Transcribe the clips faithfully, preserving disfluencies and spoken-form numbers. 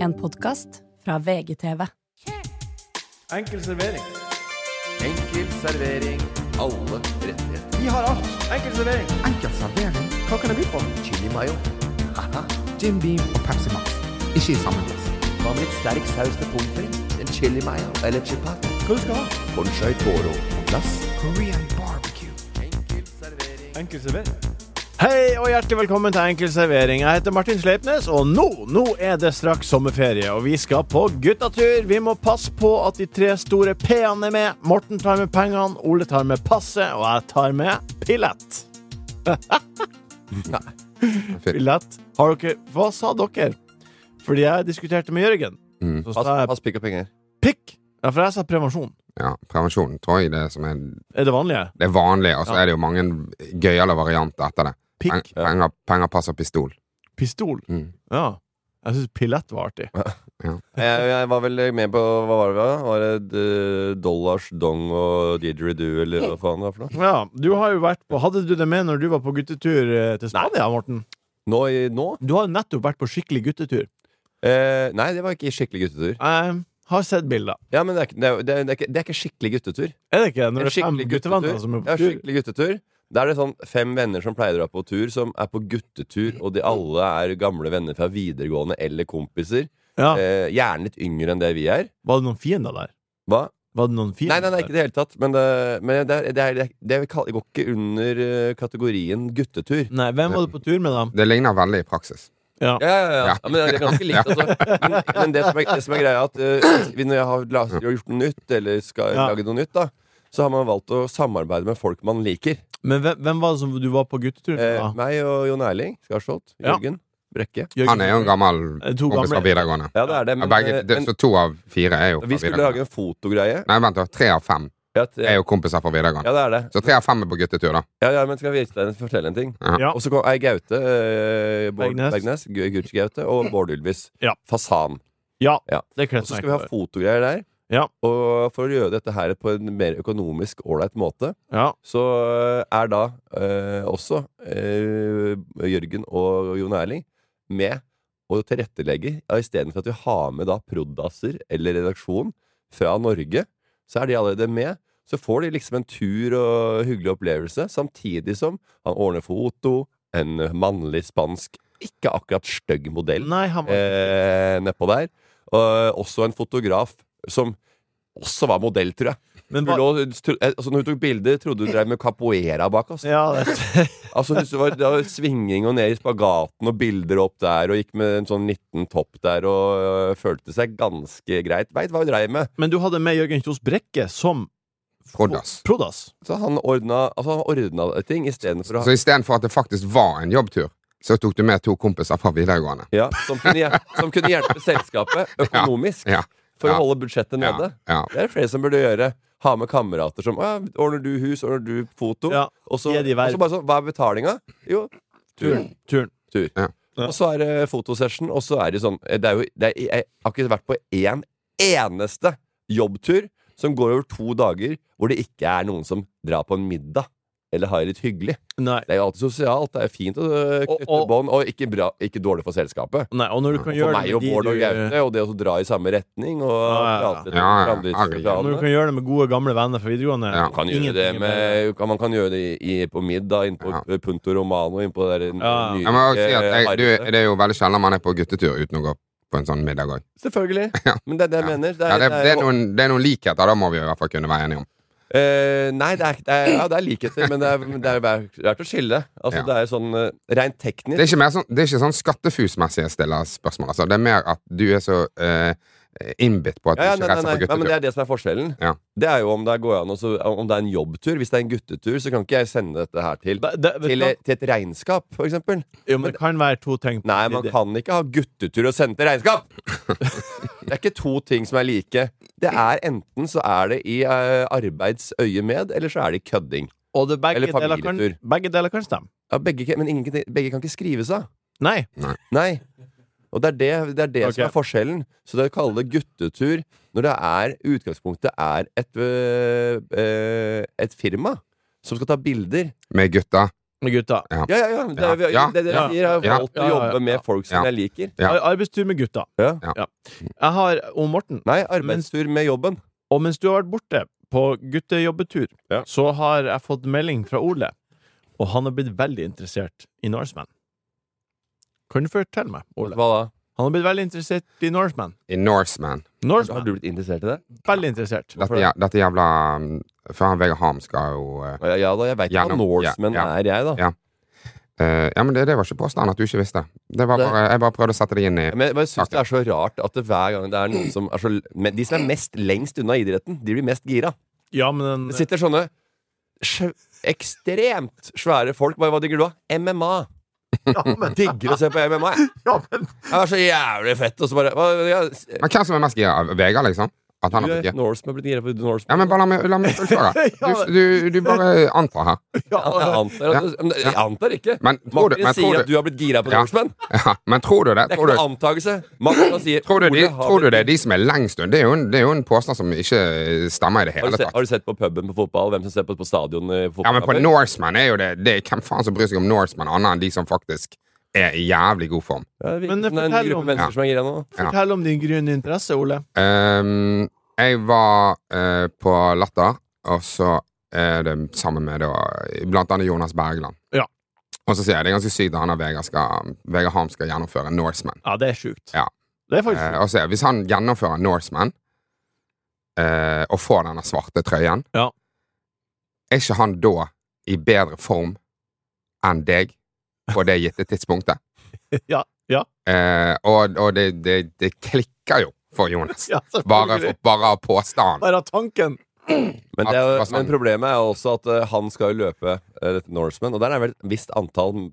En podcast fra V G T V. Enkel servering. Enkel servering. Alle rettigheter. Vi har alt. Enkel servering. Enkel servering. Hva kan det by på? Chili mayo. Haha. Jim Beam og Pepsi Max. Ikke i samme glass. Hva med litt sterk saus til pommes frites? En chili mayo eller chipat? Hva du skal ha? Conchai toro på glass. Korean barbecue. Enkel servering. Enkel servering. Hei og hjertelig velkommen til Enkel servering. Jeg heter Martin Sleipnes, og nå, nå er det straks sommerferie, og vi skal på guttatur. Vi må passe på at de tre store P-ene er med. Morten tar med pengene, Ole tar med passet, og jeg tar med pillett. Pillett. Har dere, hva sa dere? Fordi jeg diskuterte med Jørgen. Mm. Så Pass, sa jeg pass pikk og penger. pikk. Ja, for jeg sa prevensjon. Ja, prevensjon tror jeg det som er Er det vanlige? Det er vanlig, og så Ja. er det jo mange gøyale varianter etter det. Peng, Pikk. penger, penger passer pistol. Pistol. Mm. Ja. Jeg synes pillett var artig. Jeg, jeg var vel med på, hva var det da? Var det uh, Dollars, Dong og Didgeridoo, eller hva faen det var for noe? Ja, du har jo vært på Hadde du det med når du var på guttetur eh, til Spania, Morten? Nå? i- nå? Du har jo nettopp vært på skikkelig guttetur. Eh, nei, det var ikke skikkelig guttetur. Jeg har sett bilder. Ja, men det er, ikke- det, er, det, er, det, er, ikke, det er ikke skikkelig guttetur. Er det ikke? Når En det er fem skikkelig guttevenner som er Ja, på tur. skikkelig guttetur. Da er det sånn fem venner som pleier å dra på tur, som er på guttetur, og de alle er gamle venner fra videregående eller kompiser. Ja. Eh, gjerne litt yngre enn det vi er. Var det noen fiender der? Hva? Var det noen fiender Nei, nei, nei, ikke i det hele tatt. Men det, men det, er, det, er, det, er, det går ikke under eh, kategorien guttetur. Nei, hvem var du på tur med da? Det ligner veldig i praksis. Ja. Ja, ja, ja. Ja. ja men det er ganske likt. Altså. Men, men det, som er, det som er greia, er at uh, når jeg har la- gjort noe nytt, eller skal Ja. lage noe nytt, da, så har man valgt å samarbeide med folk man liker. Men hvem, hvem var det som du var på guttetur med Eh, da? meg og Jon Erling Skarsholt. Ja. Jørgen Brekke. Jørgen- Han er jo en gammel Eh, to kompis gamle- fra videregående. Ja, det er det. Ja, Men, begge, eh, det, men så to av fire er jo fra vi skulle videregående. lage en fotogreie. Nei, vent da, tre av fem Ja, t- er jo kompiser fra videregående. ja, det er det. Så tre av fem er på guttetur da. Ja, ja, men skal jeg vise deg, fortelle en ting? Ja. Ja. Og så kom ei Gaute, eh, Bård Bergnes. Bergnes, Gu- Gucci Gaute, og Bård Ylvis. Ja. Fasan. Ja, Ja. det Og så skal vi ha fotogreier der. Ja. Og for å gjøre dette her på en mer økonomisk ålreit måte, Ja. så er da eh, også eh, Jørgen og Jon Erling med å tilrettelegge. Ja, istedenfor at vi har med da prodasser eller redaksjon fra Norge, så er de allerede med. Så får de liksom en tur og hyggelig opplevelse, samtidig som han ordner foto, en mannlig spansk, ikke akkurat stygg modell Nei, han var eh, nedpå der. Og også en fotograf som også var modell, tror jeg. Men Hun hva lå, tro, eh, altså, når hun tok bilder, trodde hun drev med capoeira bak oss. Ja, det Altså, det var, det var svinging og ned i spagaten og bilder opp der, og gikk med en sånn liten topp der og øh, følte seg ganske greit. Veit hva hun dreiv med. Men du hadde med Jørgen Kjos Brekke som Prodas. Prodas. Så han ordna, altså, han ordna ting istedenfor å Så i stedet for at det faktisk var en jobbtur, så tok du med to kompiser fra videregående. ja, som, kunne, hjel- som kunne hjelpe selskapet økonomisk Ja, for ja. å holde budsjettet ja, nede. ja. Det er det flere som burde gjøre. Ha med kamerater som ja, ordner du hus, ordner du foto. Ja, Og så, gi de og verv. så bare sånn, hva er betalinga? Jo, turen. Turen. Tur. Ja. Ja. Og så er det fotosession, og så er det sånn det er jo, det er, Jeg har ikke vært på én eneste jobbtur som går over to dager hvor det ikke er noen som drar på en middag eller har det litt hyggelig. Nei. Det er jo alltid sosialt, det er fint å øh, Og- knytte og- bånd, og ikke, bra, ikke dårlig for selskapet. Nei, og når du kan For gjøre meg det og med de Bård og du- Gaute, og det å dra i samme retning og Ja, ja, ja. prate litt Ja, om ja. framdriftsplanene. Når du kan gjøre det med gode, gamle venner fra videregående. Ja. Man kan gjøre Ingenting det er med Man kan gjøre det i, i, på middag, inn på Ja. Punto Romano, inn på det der Ja. nye Jeg må også si at jeg, du, Harryse. det er jo veldig sjelden man er på guttetur uten å gå på en sånn middag også. Selvfølgelig. Ja. Men det er det jeg Ja. mener. Det Ja, er, det, det, er jo- noen, det er noen likheter, da må vi i hvert fall kunne være enige om. Eh, nei, det er, det er, ja, det er likheter, men det er, det er verdt å skille. Altså, Ja. Det er sånn eh, rent teknisk. Det er ikke, mer sånn, det er ikke sånn skattefusmessige stillerspørsmål. Altså. Det er mer at du er så eh, innbitt på at du Ja, ja, ikke nei, nei, reiser nei. på nei, men det guttetur. er det som er forskjellen. Ja. Det er jo om det går an også, om det er en jobbtur. Hvis det er en guttetur, så kan ikke jeg sende dette her til Det, det, vet til, du hva? til et regnskap, for eksempel. Jo, men det kan være to ting. Nei, man kan ikke ha guttetur og sende til regnskap! Det er ikke to ting som er like. Det er enten så er det i uh, arbeidsøye med, eller så er det i kødding. Og det, begge, Eller deler kan, familietur. begge deler kan stemme. Ja, begge, kan- men ingen, begge kan ikke skrives av. Nei. Nei. Og det er det, det, er det Ok. som er forskjellen. Så det å kalle det guttetur når det er utgangspunktet er et, øh, øh, et firma som skal ta bilder Med gutta. Med gutta. Ja, ja, ja. Det, er, Ja. det, det, Ja. jeg har Ja. valgt å Ja, ja, jobbe ja. med folk som Ja. jeg liker. Ja. Ar- Arbeidstur med gutta. Ja. Ja. Jeg har, og Morten, Nei, arbeidstur med jobben. og mens du har vært borte på guttejobbetur, Ja. så har jeg fått melding fra Ole, og han har blitt veldig interessert i Norseman. Kan du fortelle meg, Ole? Hva da? Han har blitt veldig interessert i Norseman. I Norseman. Har Norseman. du blitt interessert i det? Veldig interessert. Dette, jæ- dette jævla um, For han Vegard Harm skal jo uh, Ja, ja da, jeg vet hva Gjennom- Norseman ja, ja. er, jeg, da. Ja. uh, Ja, men det, det var ikke påstanden at du ikke visste. Det var Det- bare, jeg bare prøvde å sette det inn i Men jeg, men jeg syns det er så rart at det hver gang det er noen som er så men De som er mest lengst unna idretten, de blir mest gira. Ja, men den, Det sitter sånne sj- ekstremt svære folk. Hva, hva digger du av? M M A. ja, men, Digger å se på M M A. jeg. ja, men Det er så jævlig fett. Og så bare hva, ja, Men hvem som er mest gira? Vegard, liksom? At han har blitt gira? Norseman blir gira på Ja, Norseman. men bare la meg, la meg fullføre. Du, du, du bare antar her. ja, Ja, jeg antar, at, men jeg antar ikke. Men tror du, Martin men sier tror at du, du har blitt gira på Ja. Norseman. ja, men tror du det? Det er Tror ikke du, noen antakelse. Martin sier tror du, de, Ole har tror du blitt- det er de som er lengst unna? Det er jo en, det er jo en påstand som ikke stemmer i det Har hele du, sett, tatt. har du sett på puben på fotball? Hvem som ser på, på stadion i Ja, men på fotballkamper? Norseman er jo det, det er, hvem faen som bryr seg om Norseman annet enn de som faktisk er i jævlig god form. Ja, det virker Men som det er en fortell gruppe om- mennesker Ja. som er gira nå. Ja. Fortell om din grunne interesse, Ole. Ehm, jeg var eh, på Latter, og så er det sammen med da, blant annet Jonas Bergland. Ja. Og så sier jeg det er ganske sykt at han og Vegard, skal, Vegard Harm skal gjennomføre Norseman. Ja, det er sjukt. Ja. Det er faktisk Eh, sjukt. og så, hvis han gjennomfører Norseman eh, og får denne svarte trøyen, Ja. er ikke han da i bedre form enn deg på det gitte tidspunktet? Ja, ja. Eh, og og det, det, det klikker jo for Jonas. Ja, Bare, selvfølgelig. bare av påstanden. Bare av tanken. Men, det er, jo- Hva sa han? men problemet er jo også at eh, han skal jo løpe uh, dette Norseman, og der er vel et visst antall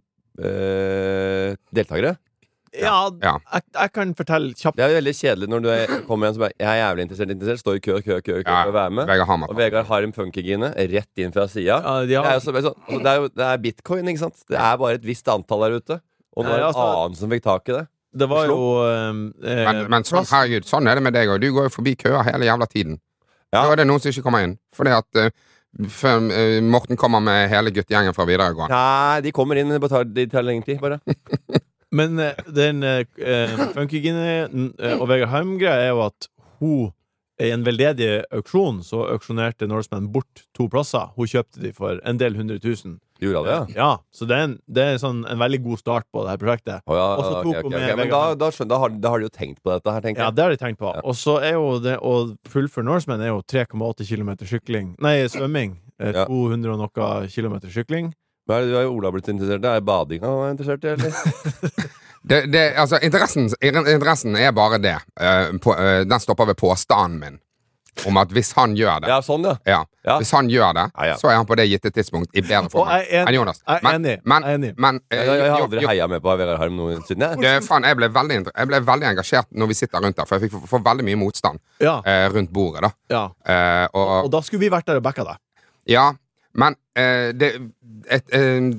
eh, deltakere. Ja, Ja. Jeg, jeg kan fortelle kjapt. Det er jo veldig kjedelig når du er, kommer igjen som bare Jeg er jævlig interessert, interessert står i kø, kø, kø, kø Ja, for å være med. Vegard Harm. Og Vegard har en funkygine rett inn fra sida. Ja, de Det, er har, jo så- sånn, altså, det, er jo- det er bitcoin, ikke sant? Det er bare et visst antall der ute. Og nå er det Nei, en altså- annen som fikk tak i det. det var Oslo. jo eh, Men, men sånn, plass- herregud, sånn er det med deg òg. Du går jo forbi køer hele jævla tiden. Ja. Da er det noen som ikke kommer inn. Fordi at eh, før, eh, Morten kommer med hele guttegjengen fra videregående. Nei, de kommer inn, de tar, de tar lengre tid, bare. Men eh, den uh, Funkygine uh, og Vegard Harm-greia er jo at hun i en veldedig auksjon så auksjonerte Norseman bort to plasser. Hun kjøpte de for en del hundre tusen. Gjorde det, ja? Ja, så det er, en, det er sånn, en veldig god start på det her prosjektet. Å, ja, Og så ok, tok ok, hun ok. med Men Vegard da, Harm. da, skjønner, da, har, da har de jo tenkt på dette her, tenker Ja, jeg. det har de tenkt på. Ja. Og så er jo det å fullføre Norseman er jo tre komma åtte kilometer sykling. Nei, svømming. Eh, Ja. to hundre og noe kilometer sykling. Hva er det du har Ola blitt interessert i? Er badinga han er interessert i, eller? Det, det, altså, interessen, interessen er bare det. Eh, på, eh, den stopper ved påstanden min. Om at hvis han gjør det Ja, sånn, ja. ja, Ja. Hvis han gjør det, Ja, ja. så er han på det gitte tidspunkt i bedre Og form jeg er enn enig. Jonas. Jeg er Men, enig. men, Jeg er enig. men eh, Jeg, jeg, jeg har jo- aldri jo- heia med på Vegard Harm noensinne. jeg. det, faen, jeg, ble veldig, inter- jeg ble veldig engasjert når vi sitter rundt der, for jeg fikk får veldig mye motstand Ja, eh, rundt bordet. da ja. eh, og, Og da skulle vi vært der og backa deg. Ja, men eh, det et, eh,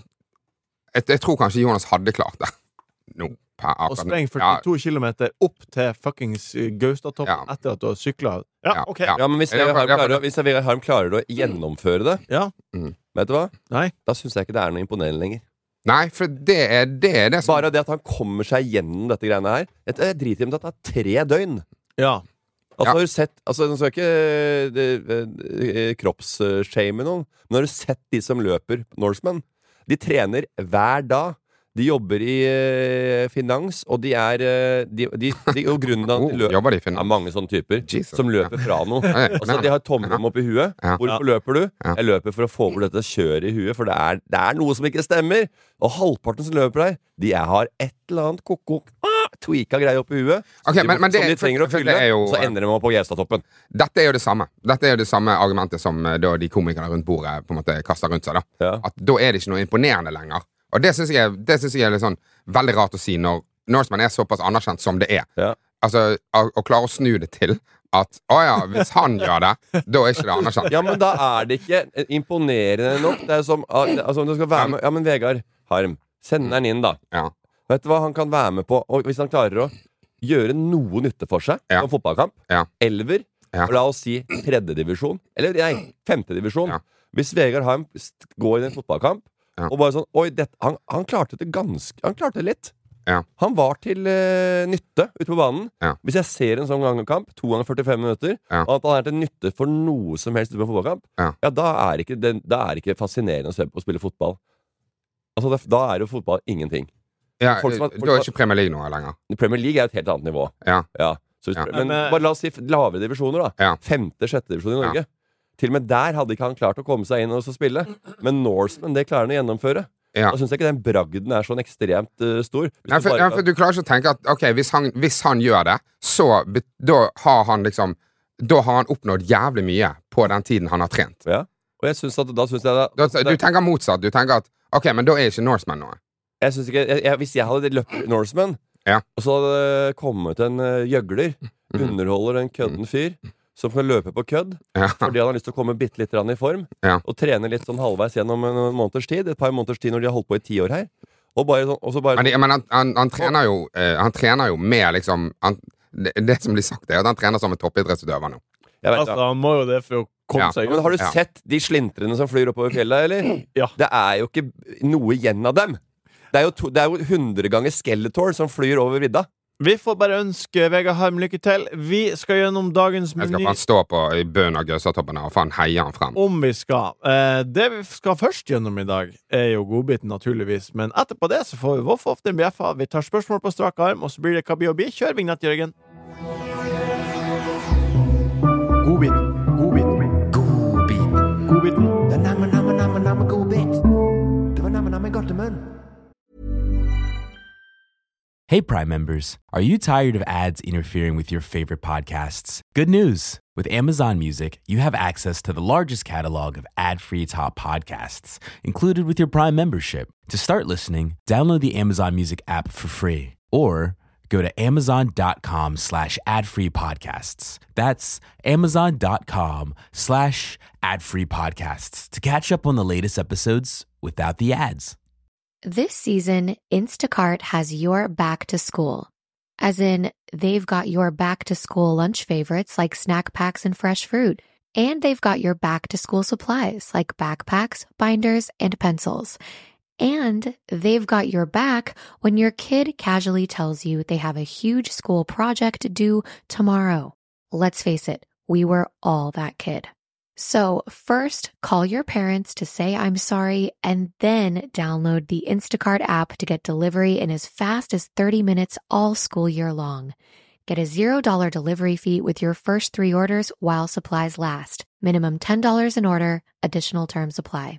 et, Jeg tror kanskje Jonas hadde klart det nå. Per, Og akkurat nå. spreng Ja, førtito kilometer opp til fuckings eh, Gaustatoppen Ja. etter at du har sykla. Ja, Ja, OK. ja. Ja, men hvis Ja, Vegard Harm ja, klarer, å- hvis Vegard Harm klarer å gjennomføre det, Ja. vet du hva? Nei. Da syns jeg ikke det er noe imponerende lenger. Nei, for det er det, er det som Bare det at han kommer seg gjennom dette greiene her. Et- Jeg driter i om det tar tre døgn. Ja. Altså, Ja. har du sett altså, Nå skal jeg ikke det, eh, kroppsshame noen, men har du sett de som løper Norseman? De trener hver dag. De jobber i eh, finans, og de er eh, de, de, de, Og grunnen til at oh, de løper Jobber de i Det er Finland? mange sånne typer Jesus. som løper fra noe. Ja. Altså, de har tomrom oppi huet. Ja. Hvorfor løper du? Ja. Jeg løper for å få bort dette kjøret i huet, for det er, det er noe som ikke stemmer. Og halvparten som løper der, de er, har et eller annet koko ah, tweaka greier oppi huet. Ok, som de, men- men det- som de trenger å for- for fylle, det er jo- så ender de opp på Gaustatoppen. Dette er jo det samme Dette er jo det samme argumentet som eh, da de komikerne rundt bordet på en måte kaster rundt seg. Da Ja. At da er det ikke noe imponerende lenger. Og det syns jeg, det synes jeg er litt sånn veldig rart å si når Norseman er såpass anerkjent som det er. Ja. Altså, å, å klare å snu det til at å ja, hvis han gjør det, da er ikke det anerkjent. Ja, men da er det ikke imponerende nok. Det er som altså, om du skal være med Ja, men Vegard Harm, send den inn, da. Ja. Vet du hva han kan være med på? Og hvis han klarer å gjøre noe nytte for seg Ja. på en fotballkamp, Ja. elver, Ja. og la oss si tredjedivisjon, eller nei, femtedivisjon. Ja. Hvis Vegard Harm st- går i en fotballkamp Ja. Og bare sånn, oi, det, han, han klarte det ganske Han klarte det litt. Ja. Han var til uh, nytte ute på banen. Ja. Hvis jeg ser en sånn gangkamp, to ganger førtifem minutter, Ja. og at han er til nytte for noe som helst ute på en fotballkamp, Ja. ja, da er ikke det da er ikke fascinerende å se på å spille fotball. Altså, det, da er jo fotball ingenting. Ja, Folk som har- da er ikke Premier League noe lenger. Premier League er et helt annet nivå. Ja. Ja. Så, Ja. Men, Men, eh, bare la oss si f- lavere divisjoner, da. Ja. Femte, sjette divisjon i Norge. Til og med der hadde ikke han klart å komme seg inn og så spille. Men Norseman, det klarer han å gjennomføre. Ja. Da syns jeg ikke den bragden er sånn ekstremt uh, stor. Hvis Nei, du for, bare- ja, for du klarer ikke å tenke at ok, hvis han, hvis han gjør det, så be- da har han liksom Da har han oppnådd jævlig mye på den tiden han har trent. Ja. Og jeg synes at da synes jeg da, Da, du tenker motsatt. Du tenker at ok, men da er ikke Norseman noe. jeg synes ikke, jeg, jeg, Hvis jeg hadde løpt Norseman, Ja. og så hadde det kommet en uh, gjøgler, underholder en kødden fyr, som kan løpe på kødd Ja. fordi han har lyst til å komme bitte litt grann i form, Ja. og trene litt sånn halvveis gjennom en måneders tid, et par måneders tid når de har holdt på i ti år her. Og bare sånn, og så bare Men, det- men han, han, han trener jo eh, Han trener jo med liksom han, det, det som blir sagt, er at han trener som en toppidrettsutøver nå. jeg vet, Altså, ja. han må jo det for å komme Ja. seg i Men gang. har du Ja. sett de slintrene som flyr oppover fjellet, eller? Ja. Det er jo ikke noe igjen av dem. Det er jo, to, det er jo hundre ganger Skeletor som flyr over vidda. Vi får bare ønske Vegard Harm lykke til. Vi skal gjennom dagens Jeg skal meny. faen stå på i bunnen av Gausatoppen og faen heie han frem. Om vi skal. Eh, det vi skal først gjennom i dag, er jo godbiten, naturligvis. Men etterpå det så får vi voff ofte en bjeffa. Vi tar spørsmål på strak arm, og så blir det Kabi og Bi. Kjør vignett, Jørgen. Godbiten. Godbiten. Godbiten. Godbiten. Det er namme, namme, namme, namme god bit. Det var namme, namme godt i munn. Hey, Prime members, are you tired of ads interfering with your favorite podcasts? Good news! With Amazon Music, you have access to the largest catalog of ad-free top podcasts, included with your Prime membership. To start listening, download the Amazon Music app for free, or go to amazon.com slash ad-free podcasts. That's amazon.com slash ad-free podcasts to catch up on the latest episodes without the ads. This season, Instacart has your back to school. As in, they've got your back to school lunch favorites like snack packs and fresh fruit. And they've got your back to school supplies like backpacks, binders, and pencils. And they've got your back when your kid casually tells you they have a huge school project due tomorrow. Let's face it, we were all that kid. So first, call your parents to say I'm sorry, and then download the Instacart app to get delivery in as fast as thirty minutes all school year long. Get a zero dollar delivery fee with your first three orders while supplies last. Minimum ten dollars an order. Additional terms apply.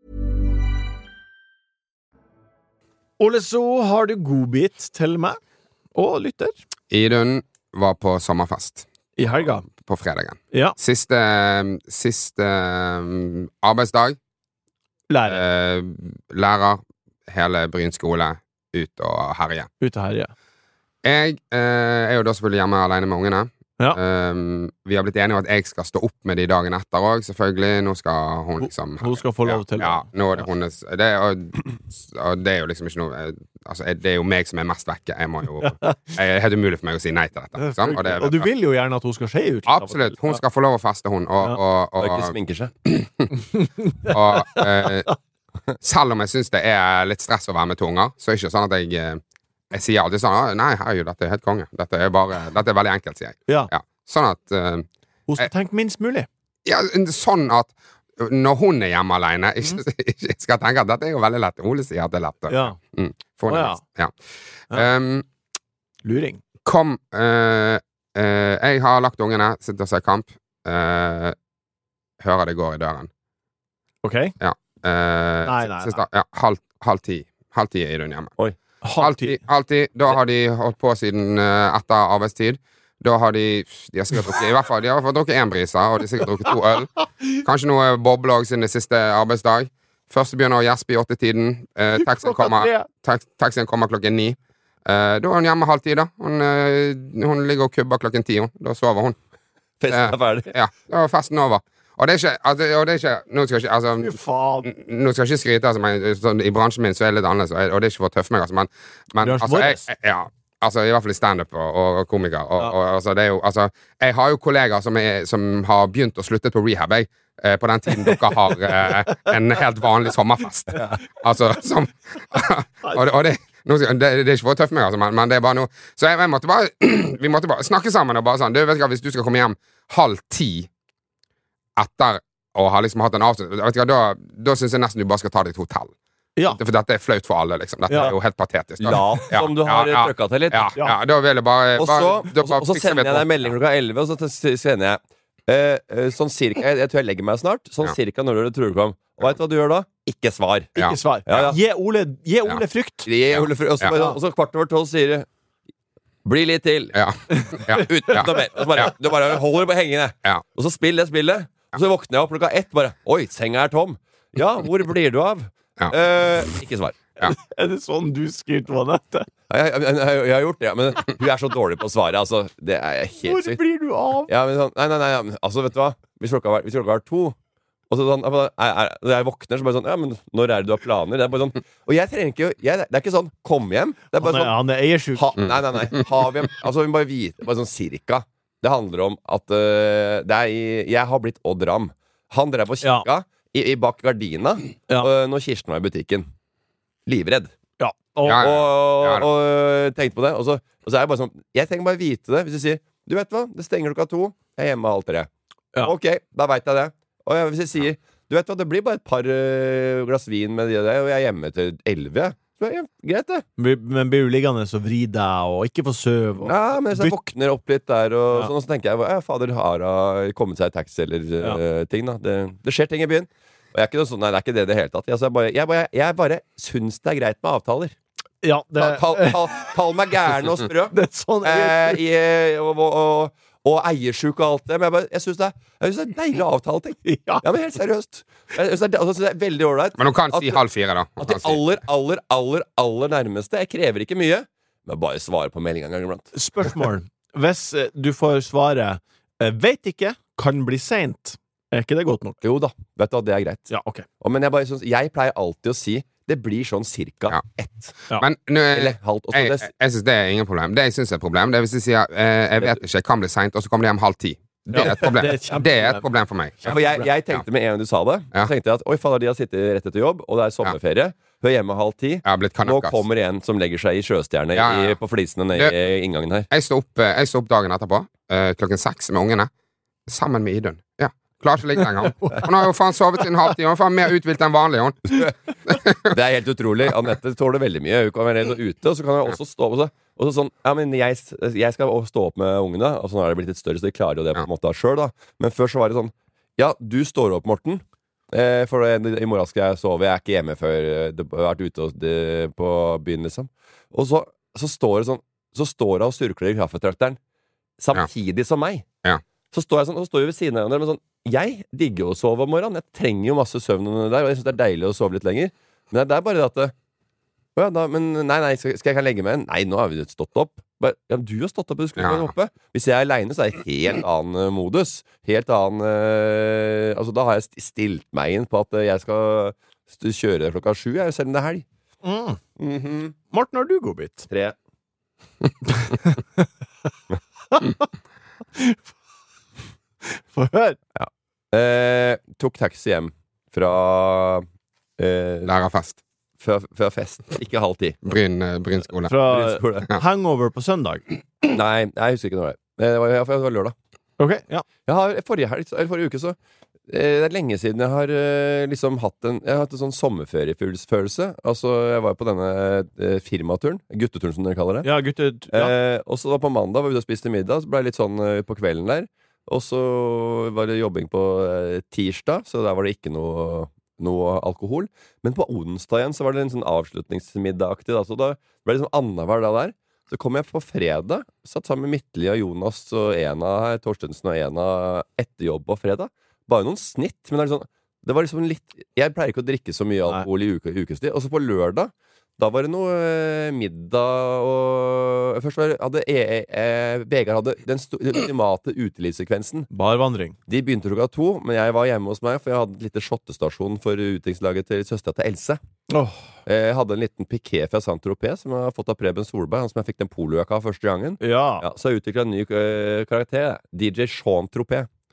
Ole So, har du godbit til meg? Og lytter. Idun var på sommerfest I helga. på fredagen. Ja. Siste, siste um, arbeidsdag. Lærer. Eh, lærer hele Bryn skole ut og herje. Ute her, ja. Jeg eh, er jo da selvfølgelig hjemme alene med ungene. Ja. Um, vi har blitt enige om at jeg skal stå opp med de dagen etter òg, selvfølgelig. Nå skal hun liksom Hun skal få lov ja, til det. Ja, nå er det hennes det, er- og, og det er jo liksom ikke noe eh, Altså, jeg- det er jo meg som er mest vekke. Jeg må jo Det er helt umulig for meg å si nei til dette. Liksom. Og, det, Og du vil jo gjerne at hun skal skje ut. Absolutt. Hun skal få lov å feste, hun. Og, Ja. og, Og og, ikke sminker seg. og eh, selv om jeg syns det er litt stress å være med to unger, så er det ikke sånn at jeg eh, Jeg sier alltid sånn «Å, nei, herregud, dette er helt konge. Dette er bare Dette er veldig enkelt, sier jeg. Ja. Ja. Sånn at eh, Hun skal tenke minst mulig. Ja, sånn at når hun er hjemme alene, ikke, ikke skal tenke at dette er jo veldig lett. Ole sier at det er lett. Ja. Mm, få Å, det ja. mest. Ja. Ja. Um, Luring. kom eh, eh, Jeg har lagt ungene, sitter og ser kamp. eh, hører det går i døren. OK? Ja. Eh, Nei, nei, siste- ja, halv, halv ti. Halv ti er Idun hjemme. Halv ti. Alltid, alltid. Da har de holdt på siden eh, etter arbeidstid. Da har de De har sikkert drukket I hvert fall De har i hvert fall drukket én brisa, og de har sikkert drukket to øl. Kanskje noe bobler også siden det siste arbeidsdag. Første begynner å gjespe I åttetiden. Eh, taxien, kommer, tax, taxien kommer klokken ni. Eh, da er hun hjemme halv ti, da. Hun, eh, hun ligger og kubber klokken ti. Hun. Da sover hun. Festen er ferdig. Ja, da er festen over. Og det er ikke, altså, og det er ikke Nå skal jeg ikke altså, Fy faen. Nå skal jeg ikke skryte, altså, men sånn, I bransjen min så er det litt annerledes, og det er ikke for å tøffe meg, altså, men, men Bransjen altså, jeg, vår? ja, altså, I hvert fall I stand-up og, og, og komiker. Og, Ja. og, altså, det er jo, altså, jeg har jo kollegaer som, er, som har begynt å slutte på rehab, jeg, eh, på den tiden dere har eh, en helt vanlig sommerfest. Altså, som Og, det, og det, nå, det, det er ikke for å tøffe meg, altså, men, men det er bare noe. Så jeg, jeg måtte bare vi måtte bare snakke sammen og bare sånn. Du vet ikke, hvis du skal komme hjem halv ti etter å ha liksom hatt en avslutning, vet ikke, da, da synes jeg nesten du bare skal ta deg et hotell. Ja. For dette er flaut for alle, liksom. Dette Ja. er jo helt patetisk. da. La som du har ja, trykket til litt. Ja, ja, da vil jeg bare, Og bare, så, da og så, bare og så fikser sender vi jeg et deg melding klokka elleve, og så t- sender jeg eh, eh, sånn cirka, jeg, jeg tror jeg legger meg snart, sånn Ja. cirka når du tror du kom. Og vet du hva du gjør da? Ikke svar. Ja. Ikke svar. Ja, ja. Gi Ole, gi Ole frykt. Gi Ole Fry- Og så Ja. bare- og så kvart over tolv sier du bli litt til. Ja. Ja. Uten Ja. noe mer. Og så bare, du bare holder på hengende. Ja. Og så spill det spillet. Og så våkner jeg opp klokka ett. Bare oi, senga er tom. Ja, hvor blir du av? Ja. Eh, ikke svar. Er det sånn du skriver til Anette? Jeg, jeg, jeg, jeg, jeg har gjort det, ja, men hun er så dårlig på å svare. Altså, det er helt Hvor sykt. blir du av? Ja, men sånn, nei, nei, nei, ja, men, altså, vet du hva? Hvis klokka var, hvis klokka var to, og så sånn, er, er, når jeg våkner, så bare sånn, ja, men når er det du har planer? Det er bare sånn, og jeg trenger ikke, jeg, det er ikke sånn, kom hjem. Det er Han bare er, sånn, han er eiersjuk. ha, nei, nei, nei, har vi, altså, vi må bare vite, bare sånn cirka. Det handler om at øh, det er i, jeg har blitt Odd Ram. Han drev på kikka i, i bak gardina Ja. øh, når Kirsten var i butikken. Livredd. Ja. Og, Ja, ja. Og, Ja, da. og tenkte på det. Og så, og så er jeg bare sånn jeg trenger bare vite det. Hvis du sier du vet hva, det stenger klokka to, jeg er hjemme halv tre. Ja. Ok, da veit jeg det. Og jeg, hvis jeg sier du vet hva, det blir bare et par øh, glass vin med det der, og jeg er hjemme til elleve. Så ja, greit, det. Men blir du liggende og vri deg og ikke få søv? Og, Ja, men hvis jeg bytt- våkner opp litt der, og, Ja. sånn, og så tenker jeg ja, fader, har hun kommet seg i taxi eller øh, ting, da. Det, det skjer ting i byen. Og jeg er ikke noe sånn, nei, det er ikke det i det hele tatt. Altså, jeg bare, jeg bare, jeg bare syns det er greit med avtaler. Ja, det, Kall, kall, kall meg gæren og sprø. det er sånn Eh, i, og, og, og, og eiersjuk og alt det. Men jeg, bare, jeg syns det, er- jeg synes det er deilig å avtale ting. Ja. Ja, men helt seriøst. Jeg synes det, er, altså, det er veldig ålreit. Men hun kan si At- halv fire, da. Hun At de kan si. aller, aller, aller, aller nærmeste Jeg krever ikke mye, men bare svare på meldinga en gang iblant. Spørsmål. Hvis eh, du får svaret eh, vet ikke, kan bli seint, er ikke det godt nok? Jo da, vet du hva, det er greit. Ja, ok. Og, men jeg, bare, synes, jeg pleier alltid å si det blir sånn cirka Ja. ett. Men nå, Eller halvt. Og så jeg, det, jeg, jeg synes det er ingen problem. Det jeg synes er et problem, det er hvis jeg sier eh, jeg vet ikke, jeg kan bli sent, og så kommer de hjem halv ti. Det er et problem. Det er et kjempeproblem. Det er et problem for meg. Ja, for jeg, jeg tenkte med en gang du sa det, Ja. så tenkte jeg at oi fader, de har sittet rett etter jobb, og det er sommerferie. Hun er hjemme halv ti. Jeg har blitt Nå kanakkas. kommer en som legger seg i sjøstjerne Ja, ja, ja. i, på flisene nede Det- i inngangen her. Jeg står opp, eh, jeg står opp dagen etterpå, eh, klokken seks med ungene, sammen med Idun. Ja. Klarer ikke å ligge lenger. Hun har jo faen sovet i en halv time. Hun er faen mer uthvilt enn vanlig. Hun. Det er helt utrolig. Anette tåler veldig mye. Hun kan være redd og ute, og så kan hun også stå opp. Og så, og så sånn, ja, men jeg, jeg skal også stå opp med ungene. Og så nå er det blitt litt større, så de klarer jo det på en måte sjøl, da. Men før så var det sånn ja, du står opp, Morten. Eh, for i morgen skal jeg sove. Jeg er ikke hjemme før eh, det har vært ute og, det, på byen, liksom. Og så, så står det sånn Så står hun og surkler i kaffetrakteren samtidig som meg. Ja. Så står jeg sånn, og så står vi ved siden av hverandre. Men sånn, jeg digger jo å sove om morgenen. Jeg trenger jo masse søvn der, og jeg syns det er deilig å sove litt lenger. Men det er bare det at det, å ja, da, men nei, nei, skal, skal jeg kan legge meg en? Nei, nå har vi stått opp. Bare, ja, du har stått opp, du skulle Ja. være oppe. Hvis jeg er aleine, så er det helt annen eh, modus. Helt annen eh, Altså, da har jeg st- stilt meg inn på at eh, jeg skal st- kjøre klokka sju, jeg, selv om det er helg. Mm. Mhm. Morten, har du godbit? Tre. Få høre. Eh, tok taxi hjem fra eh, Lærerfest. fra, fra fest. Ikke halv ti. Bryn, eh, Bryn skole. Fra Skole. hangover på søndag. Nei, jeg husker ikke når det var. Det var, det var lørdag. Ok, ja. Jeg har, forrige, helg, eller forrige uke så eh, Det er lenge siden jeg har eh, liksom hatt en Jeg har hatt en sånn sommerferiefølelse. Altså, jeg var på denne eh, firmaturen. Gutteturen, som dere kaller det. Ja, gutter. Ja. Eh, og så da på mandag var vi ute og spiste middag. Så ble det litt sånn eh, på kvelden der. Og så var det jobbing på eh, tirsdag, så der var det ikke noe, noe alkohol. Men på onsdag igjen så var det en sånn avslutningsmiddagaktig. Da. Så da ble det sånn annenhver dag der. Så kom jeg på fredag, satt sammen med Midtli og Jonas og Ena her, Torstensen og Ena etter jobb på fredag. Bare noen snitt, men det, er liksom, det var liksom litt Jeg pleier ikke å drikke så mye alkohol i uke, ukestid. Og så på lørdag, da var det noe eh, middag og Først var det, hadde e, e, Vegard hadde den, sto, den ultimate utelivssekvensen. Barvandring. De begynte klokka to, men jeg var hjemme hos meg, for jeg hadde en liten shottestasjon for utviklingslaget til søstera til Else. Åh. Jeg hadde en liten piké fra Saint-Tropez som jeg har fått av Preben Solberg, han som jeg fikk den polojakka av første gangen. Ja. Ja, så har jeg utvikla en ny eh, karakter. D J Sean Tropez.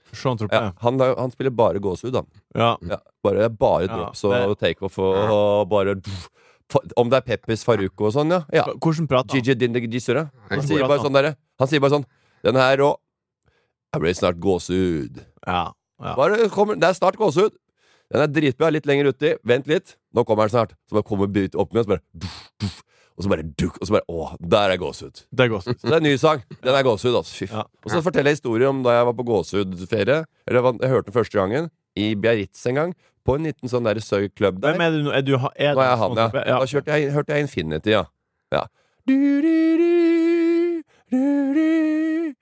Sean Tropez. Ja, han, han spiller bare gåsehud, han. Ja. Ja, bare bare Ja, drops og det- takeoff og, og bare Om det er Peppers Faruko og sånn, ja. ja. Hvordan prater han? Gigi Dindegisura. Han Hvordan sier prater bare han? sånn derre Han sier bare sånn Den her og Jeg blir snart gåsehud. Ja. Ja. Bare kommer, det er snart gåsehud. Den er dritbra, litt lenger uti. Vent litt, nå kommer den snart. Så bare kommer byt opp med, og så bare duff, duff, og så bare dukk, og så bare åh, der er gåsehud. Det er godt. Så det er en ny sang. Den er gåsehud, altså. Fy. Ja. Og så forteller jeg historier om da jeg var på gåsehudferie. Eller jeg, jeg hørte den første gangen i Biarritz en gang. På en liten sånn der søyklubb der. Hvem er du nå? Er du, er Nå er jeg du han, Sean ja. Tropez? Da kjørte jeg, hørte jeg Infinity, ja. ja. Du, du, du, du, du,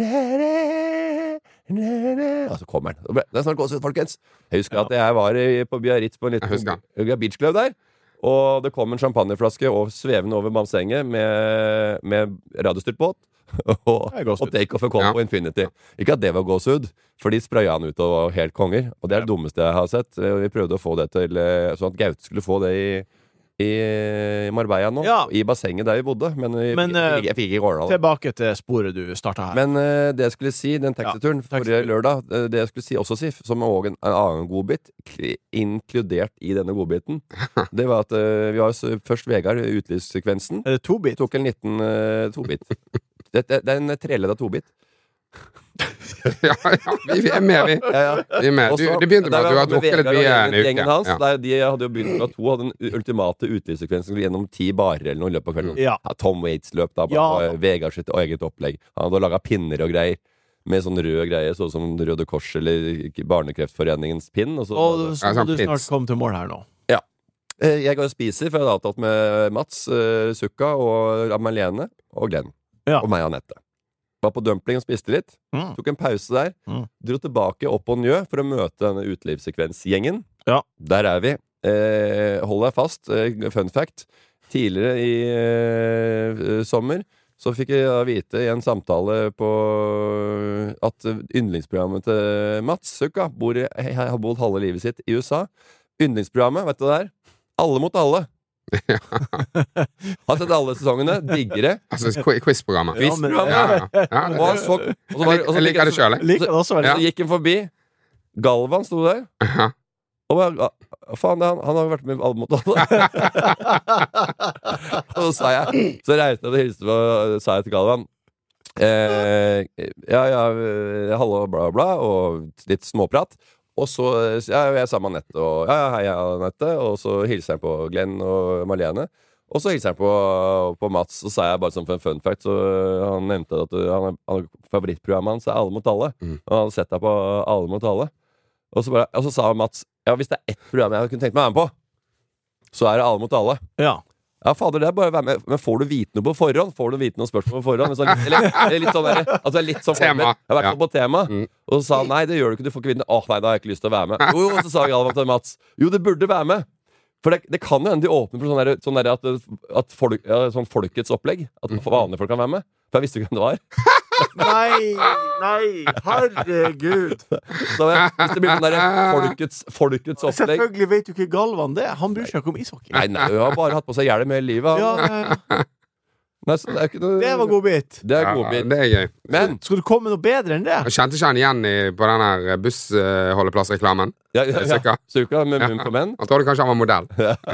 og så kommer den. Det er snart gåsehud, folkens. Jeg husker Ja. at jeg var i, på Biarritz på en Jeg husker. liten beachclub der. Og det kom en champagneflaske og svevende over bassenget med, med radiostyrt båt. Og, Det er gåsehud. og takeoff kom Ja. på Infinity. Ikke at det var gåsehud, for de spraya han ut og var helt konger. Og det er det dummeste jeg har sett. Vi prøvde å få det til eh, sånn at Gaute skulle få det i i Marbella nå, Ja. i bassenget der vi bodde. Men, vi, Men, fikk- eh, jeg fikk ikke Årdal. Tilbake til sporet du starta her. Men eh, det jeg skulle si, den taxituren Ja, forrige taxitur. lørdag, eh, det jeg skulle si også, Sif, som er også en, en annen godbit, kli- inkludert i denne godbiten, det var at eh, vi har jo s- først Vegard, utelivssekvensen, Er det to bit? tok en liten uh, tobit. Det, det, det er en treleda tobit. Ja, ja, vi, vi er med, vi. Ja, ja. vi er med. Du, Også- det begynte med der at du var har drukket litt Vegard og mye en gjengen, uke. gjengen hans, Ja. der de hadde jo begynt med at to hadde den ultimate utelivssekvensen gjennom ti barer eller noe i løpet av kvelden. Ja. Ja, Tom Waits løp da på Ja. på Vegard sitt eget opplegg. Han hadde laga pinner og greier. Med sånn rød greie, sånn som Røde Kors eller Barnekreftforeningens pinn. Og så, Og så Ja, må sånn du snart pins. komme til mål her nå. Eh, jeg går og spiser, for jeg hadde avtalt med Mats, eh, Sukka og Amalene og Glenn. Ja. Og meg og Anette. Var på dumpling og spiste litt. Mm. Tok en pause der. Mm. Dro tilbake opp på Njø for å møte denne utelivssekvensgjengen. Ja. Der er vi. Eh, hold deg fast. Eh, fun fact. Tidligere i eh, sommer så fikk jeg da vite i en samtale på at yndlingsprogrammet til Mats Sukka bor i, har bodd halve livet sitt i U S A. Yndlingsprogrammet, vet du det der? Alle mot alle. Har sett alle sesongene. Digger det. Altså qu- quiz-programmet. Ja, men- Quiz-programmet. Ja, ja. Ja, Og han det, så, og så var, jeg, og så jeg liker det sjøl, jeg. Liker det også veldig. Så gikk han forbi. Galvan sto der. Ja. Og bare, "Ah, faen, det, er han, han har jo vært med i Alle mot alle." Og så sa jeg Så reiste jeg og hilste på, sa jeg til Galvan. Eh, ja, ja, eh, hallo, bla, bla, og litt småprat. Og så ja, jeg er sammen med Anette, og ja, ja, hei, Anette. Og så hilser jeg på Glenn og Marlene. Og så hilser jeg på, på Mats, og så sa jeg bare som for en fun fact. Så han nevnte at han, han, favorittprogrammet hans er Alle mot alle. Mm. Og han hadde sett deg på Alle mot alle. Og så, bare, og så sa Mats ja, hvis det er ett program jeg kunne tenkt meg å være med på, så er det Alle mot alle. Ja. Ja, fader, det er bare å være med. Men får du vite noe på forhånd? Får du vite noen spørsmål på forhånd? Så, eller, eller litt sånn der, altså litt sånn Tema. forberedt. Jeg har vært Ja. på tema. Mm. Og så sa han nei, det gjør du ikke, du får ikke vite. Åh, nei, da har jeg ikke lyst til å være med. Jo, og så sa Galvan til Mats jo, det burde være med. For det, det kan jo hende de åpner for sånn der, sånn der at, at folk, ja, sånn folkets opplegg. At vanlige folk kan være med. For jeg visste ikke hvem det var. Nei, nei, herregud. Så hvis det blir sånn der folkets, folkets opplegg Selvfølgelig vet jo ikke Galvan det. Han bryr seg ikke om ishockey. Nei, nei, hun har bare hatt på seg hjelm hele livet. Ja, han. nei, Nei, så det er ikke noe det var godbit. Det er Ja, godbit. det er gøy. Men Skal du komme noe bedre enn det? Jeg kjente ikke han igjen i, på den her bussholdeplassreklamen. ja, ja, ja. Sukka. Sukka med munn på menn. Han trodde kanskje han var modell.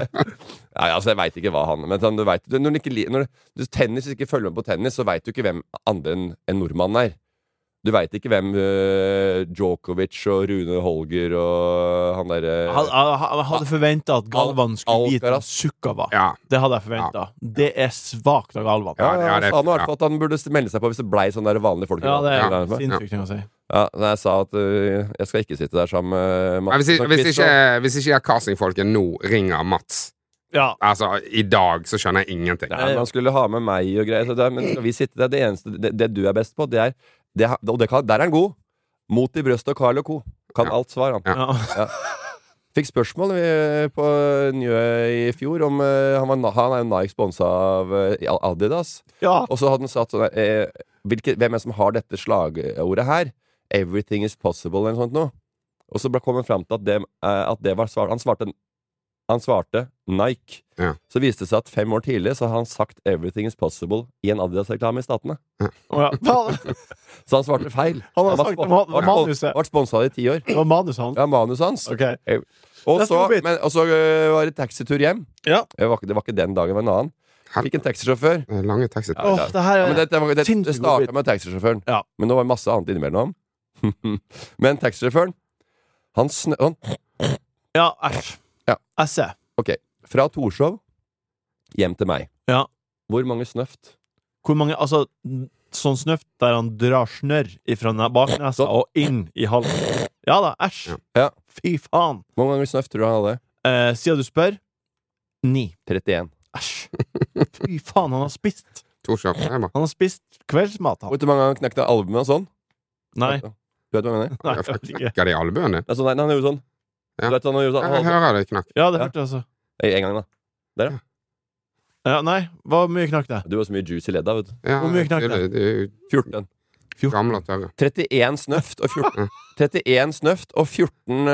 Ja, altså, jeg veit ikke hva han Men sånn, du vet, når, du ikke, li- når du tennis ikke følger med på tennis, så veit du ikke hvem andre enn en nordmannen er. Du veit ikke hvem uh, Djokovic og Rune Holger og han derre Han- han- Jeg hadde forventa at Galvan skulle vite hvem Alcaraz. Sukka var. Ja. Det hadde jeg forventa. Det er svakt av Galvan. Ja, Ja, ja, ja, det- sa han i hvert ja. fall at han burde melde seg på hvis det blei sånn der vanlige folk. Ja, det er ja. sinnssykt ting å si. Ja, når jeg sa at uh, jeg skal ikke sitte der sammen med Men Mats. hvis, som hvis, quiz, ikke, hvis ikke castingfolket nå ringer Mats Ja. Altså, i dag så skjønner jeg ingenting. Nei, man skulle ha med meg og greier. Så det, men skal vi sitte der? Det eneste det, det du er best på, det er det, Og det kan, der er han god. Mot i brøstet og Carl og co. Kan Ja. alt svar, han. Ja. Fikk spørsmål vi, på Njø i fjor om uh, han, var, han er jo Nike sponsa av uh, Adidas. ja. Og så hadde han satt sånn eh, hvilke, hvem er det som har dette slagordet her? Everything is possible, eller noe sånt noe. Og så ble- kom han fram til at det, eh, at det var svar. Han svarte Han svarte Nike. Ja. Så viste det seg at fem år tidligere så har han sagt 'Everything is possible' i en Adidas-reklame i Statene. Å, ja. Han Så han svarte feil. Han har var sagt spo- ma- var manuset. Vært sponsa i ti år. Det var manus han. Ja, manus hans. Ok. Og Neste så, godbit. men, og så øh, var det taxitur hjem. Ja. Det var, ikke, det var ikke den dagen, det var en annen. Fikk en taxisjåfør. Eh, Lange tekster. Ja, Åh, det her Ja, men er det, det, var- det, det sinnssykt starta godbit. med taxisjåføren. Ja. Men nå var det masse annet innimellom. Men taxisjåføren, han snø... Han, Ja, æsj. Ja. Jeg ser. ok, fra Torshov hjem til meg. Ja. Hvor mange snøft? Hvor mange, altså sånn snøft der han drar snørr ifra ne- baknesa Så. og inn i halsen. Ja da, æsj. Ja. Fy faen. Hvor mange snøft tror du han hadde? Eh, siden du spør, ni. trettien. Æsj. Fy faen, han har spist. Torshov. Jeg bare- Han har spist kveldsmat, han. Hvor mange ganger knekte han albumet sånn? Nei. Du vet hva jeg mener? Nei, jeg vet ikke. Knekker de albuen din? Det er sånn, nei, han gjorde sånn. Ja. Du vet, han gjorde sånn. Jeg Han, hører det knakk. Ja, det Ja. hørte jeg altså. en gang, da. Ja, nei, hvor mye knakk det? Du har så mye juice i ledda, vet du. Ja, Hvor mye knakk det? det? Det er jo fjorten. gamle og tørre. trettien snøft og fjorten trettien snøft og fjorten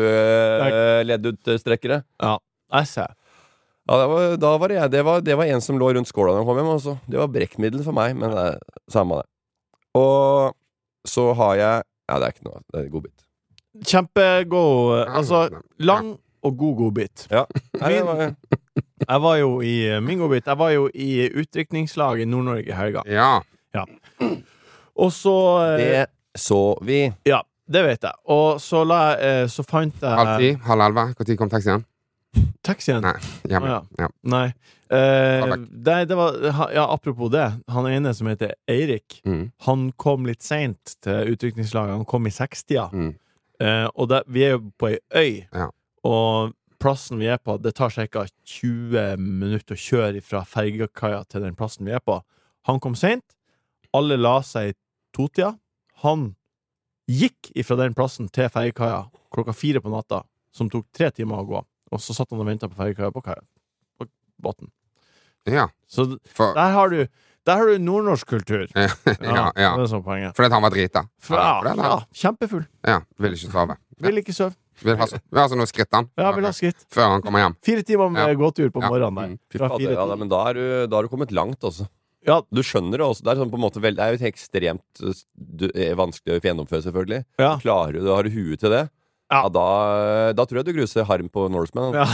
albueleddutstrekkere. Ja, jeg ser. Ja, det var, da var det jeg. Det var, det var en som lå rundt skåla da han kom hjem. Også. Det var brekkmiddel for meg, men det er samme det. Og så har jeg Ja, det er ikke noe. Det er godbit. Kjempegod. Ja, Altså, ja. lang og god godbit. Ja. Nei, det var, Jeg var jo i min godbit Jeg var jo i utdrikningslag i Nord-Norge i helga. Ja. Og så eh, det så vi. Ja, det vet jeg. Og så, la jeg, eh, så fant Halv jeg ti? Halv elleve? Når kom taxien? taxien. Nei. Hjemme. Å, ja. Ja. Nei. Eh, Ta vekk. det, det var, ha- ja, apropos det. Han ene som heter Eirik, Mm. han kom litt seint til utdrikningslaget. Han kom i sekstida. Mm. Eh, og det, vi er jo på ei øy. Ja. Og plassen vi er på, det tar ca. tjue minutter å kjøre fra fergekaia til den plassen vi er på. Han kom seint. Alle la seg i totida. Han gikk ifra den plassen til fergekaia klokka fire på natta, som tok tre timer å gå. Og så satt han og venta på fergekaia på kaia. På båten. Ja. Så d- For, der har du Der har du nordnorsk kultur. ja, ja. Det er sånn poenget. Fordi at han var drita. For, Ja, ja, for det, ja, kjempefull. ja. Vil ikke sove. Vil ikke sove. Vil ha, så- vil ha sånn noe skritt, han. Ja, vil ha skritt. Før han kommer hjem. Fire timer med Ja. gåtur på Ja. morgenen der. Mm. Fy Fra fader, fire ja, til- men da, er du, da har du kommet langt også. Ja. Du skjønner det også. Det er, sånn på en måte vel, det er jo ekstremt uh, du, er vanskelig å gjennomføre, selvfølgelig. Ja. Klarer du, Har du huet til det? Ja. Ja, da, da tror jeg du gruser harm på Norseman. Ja.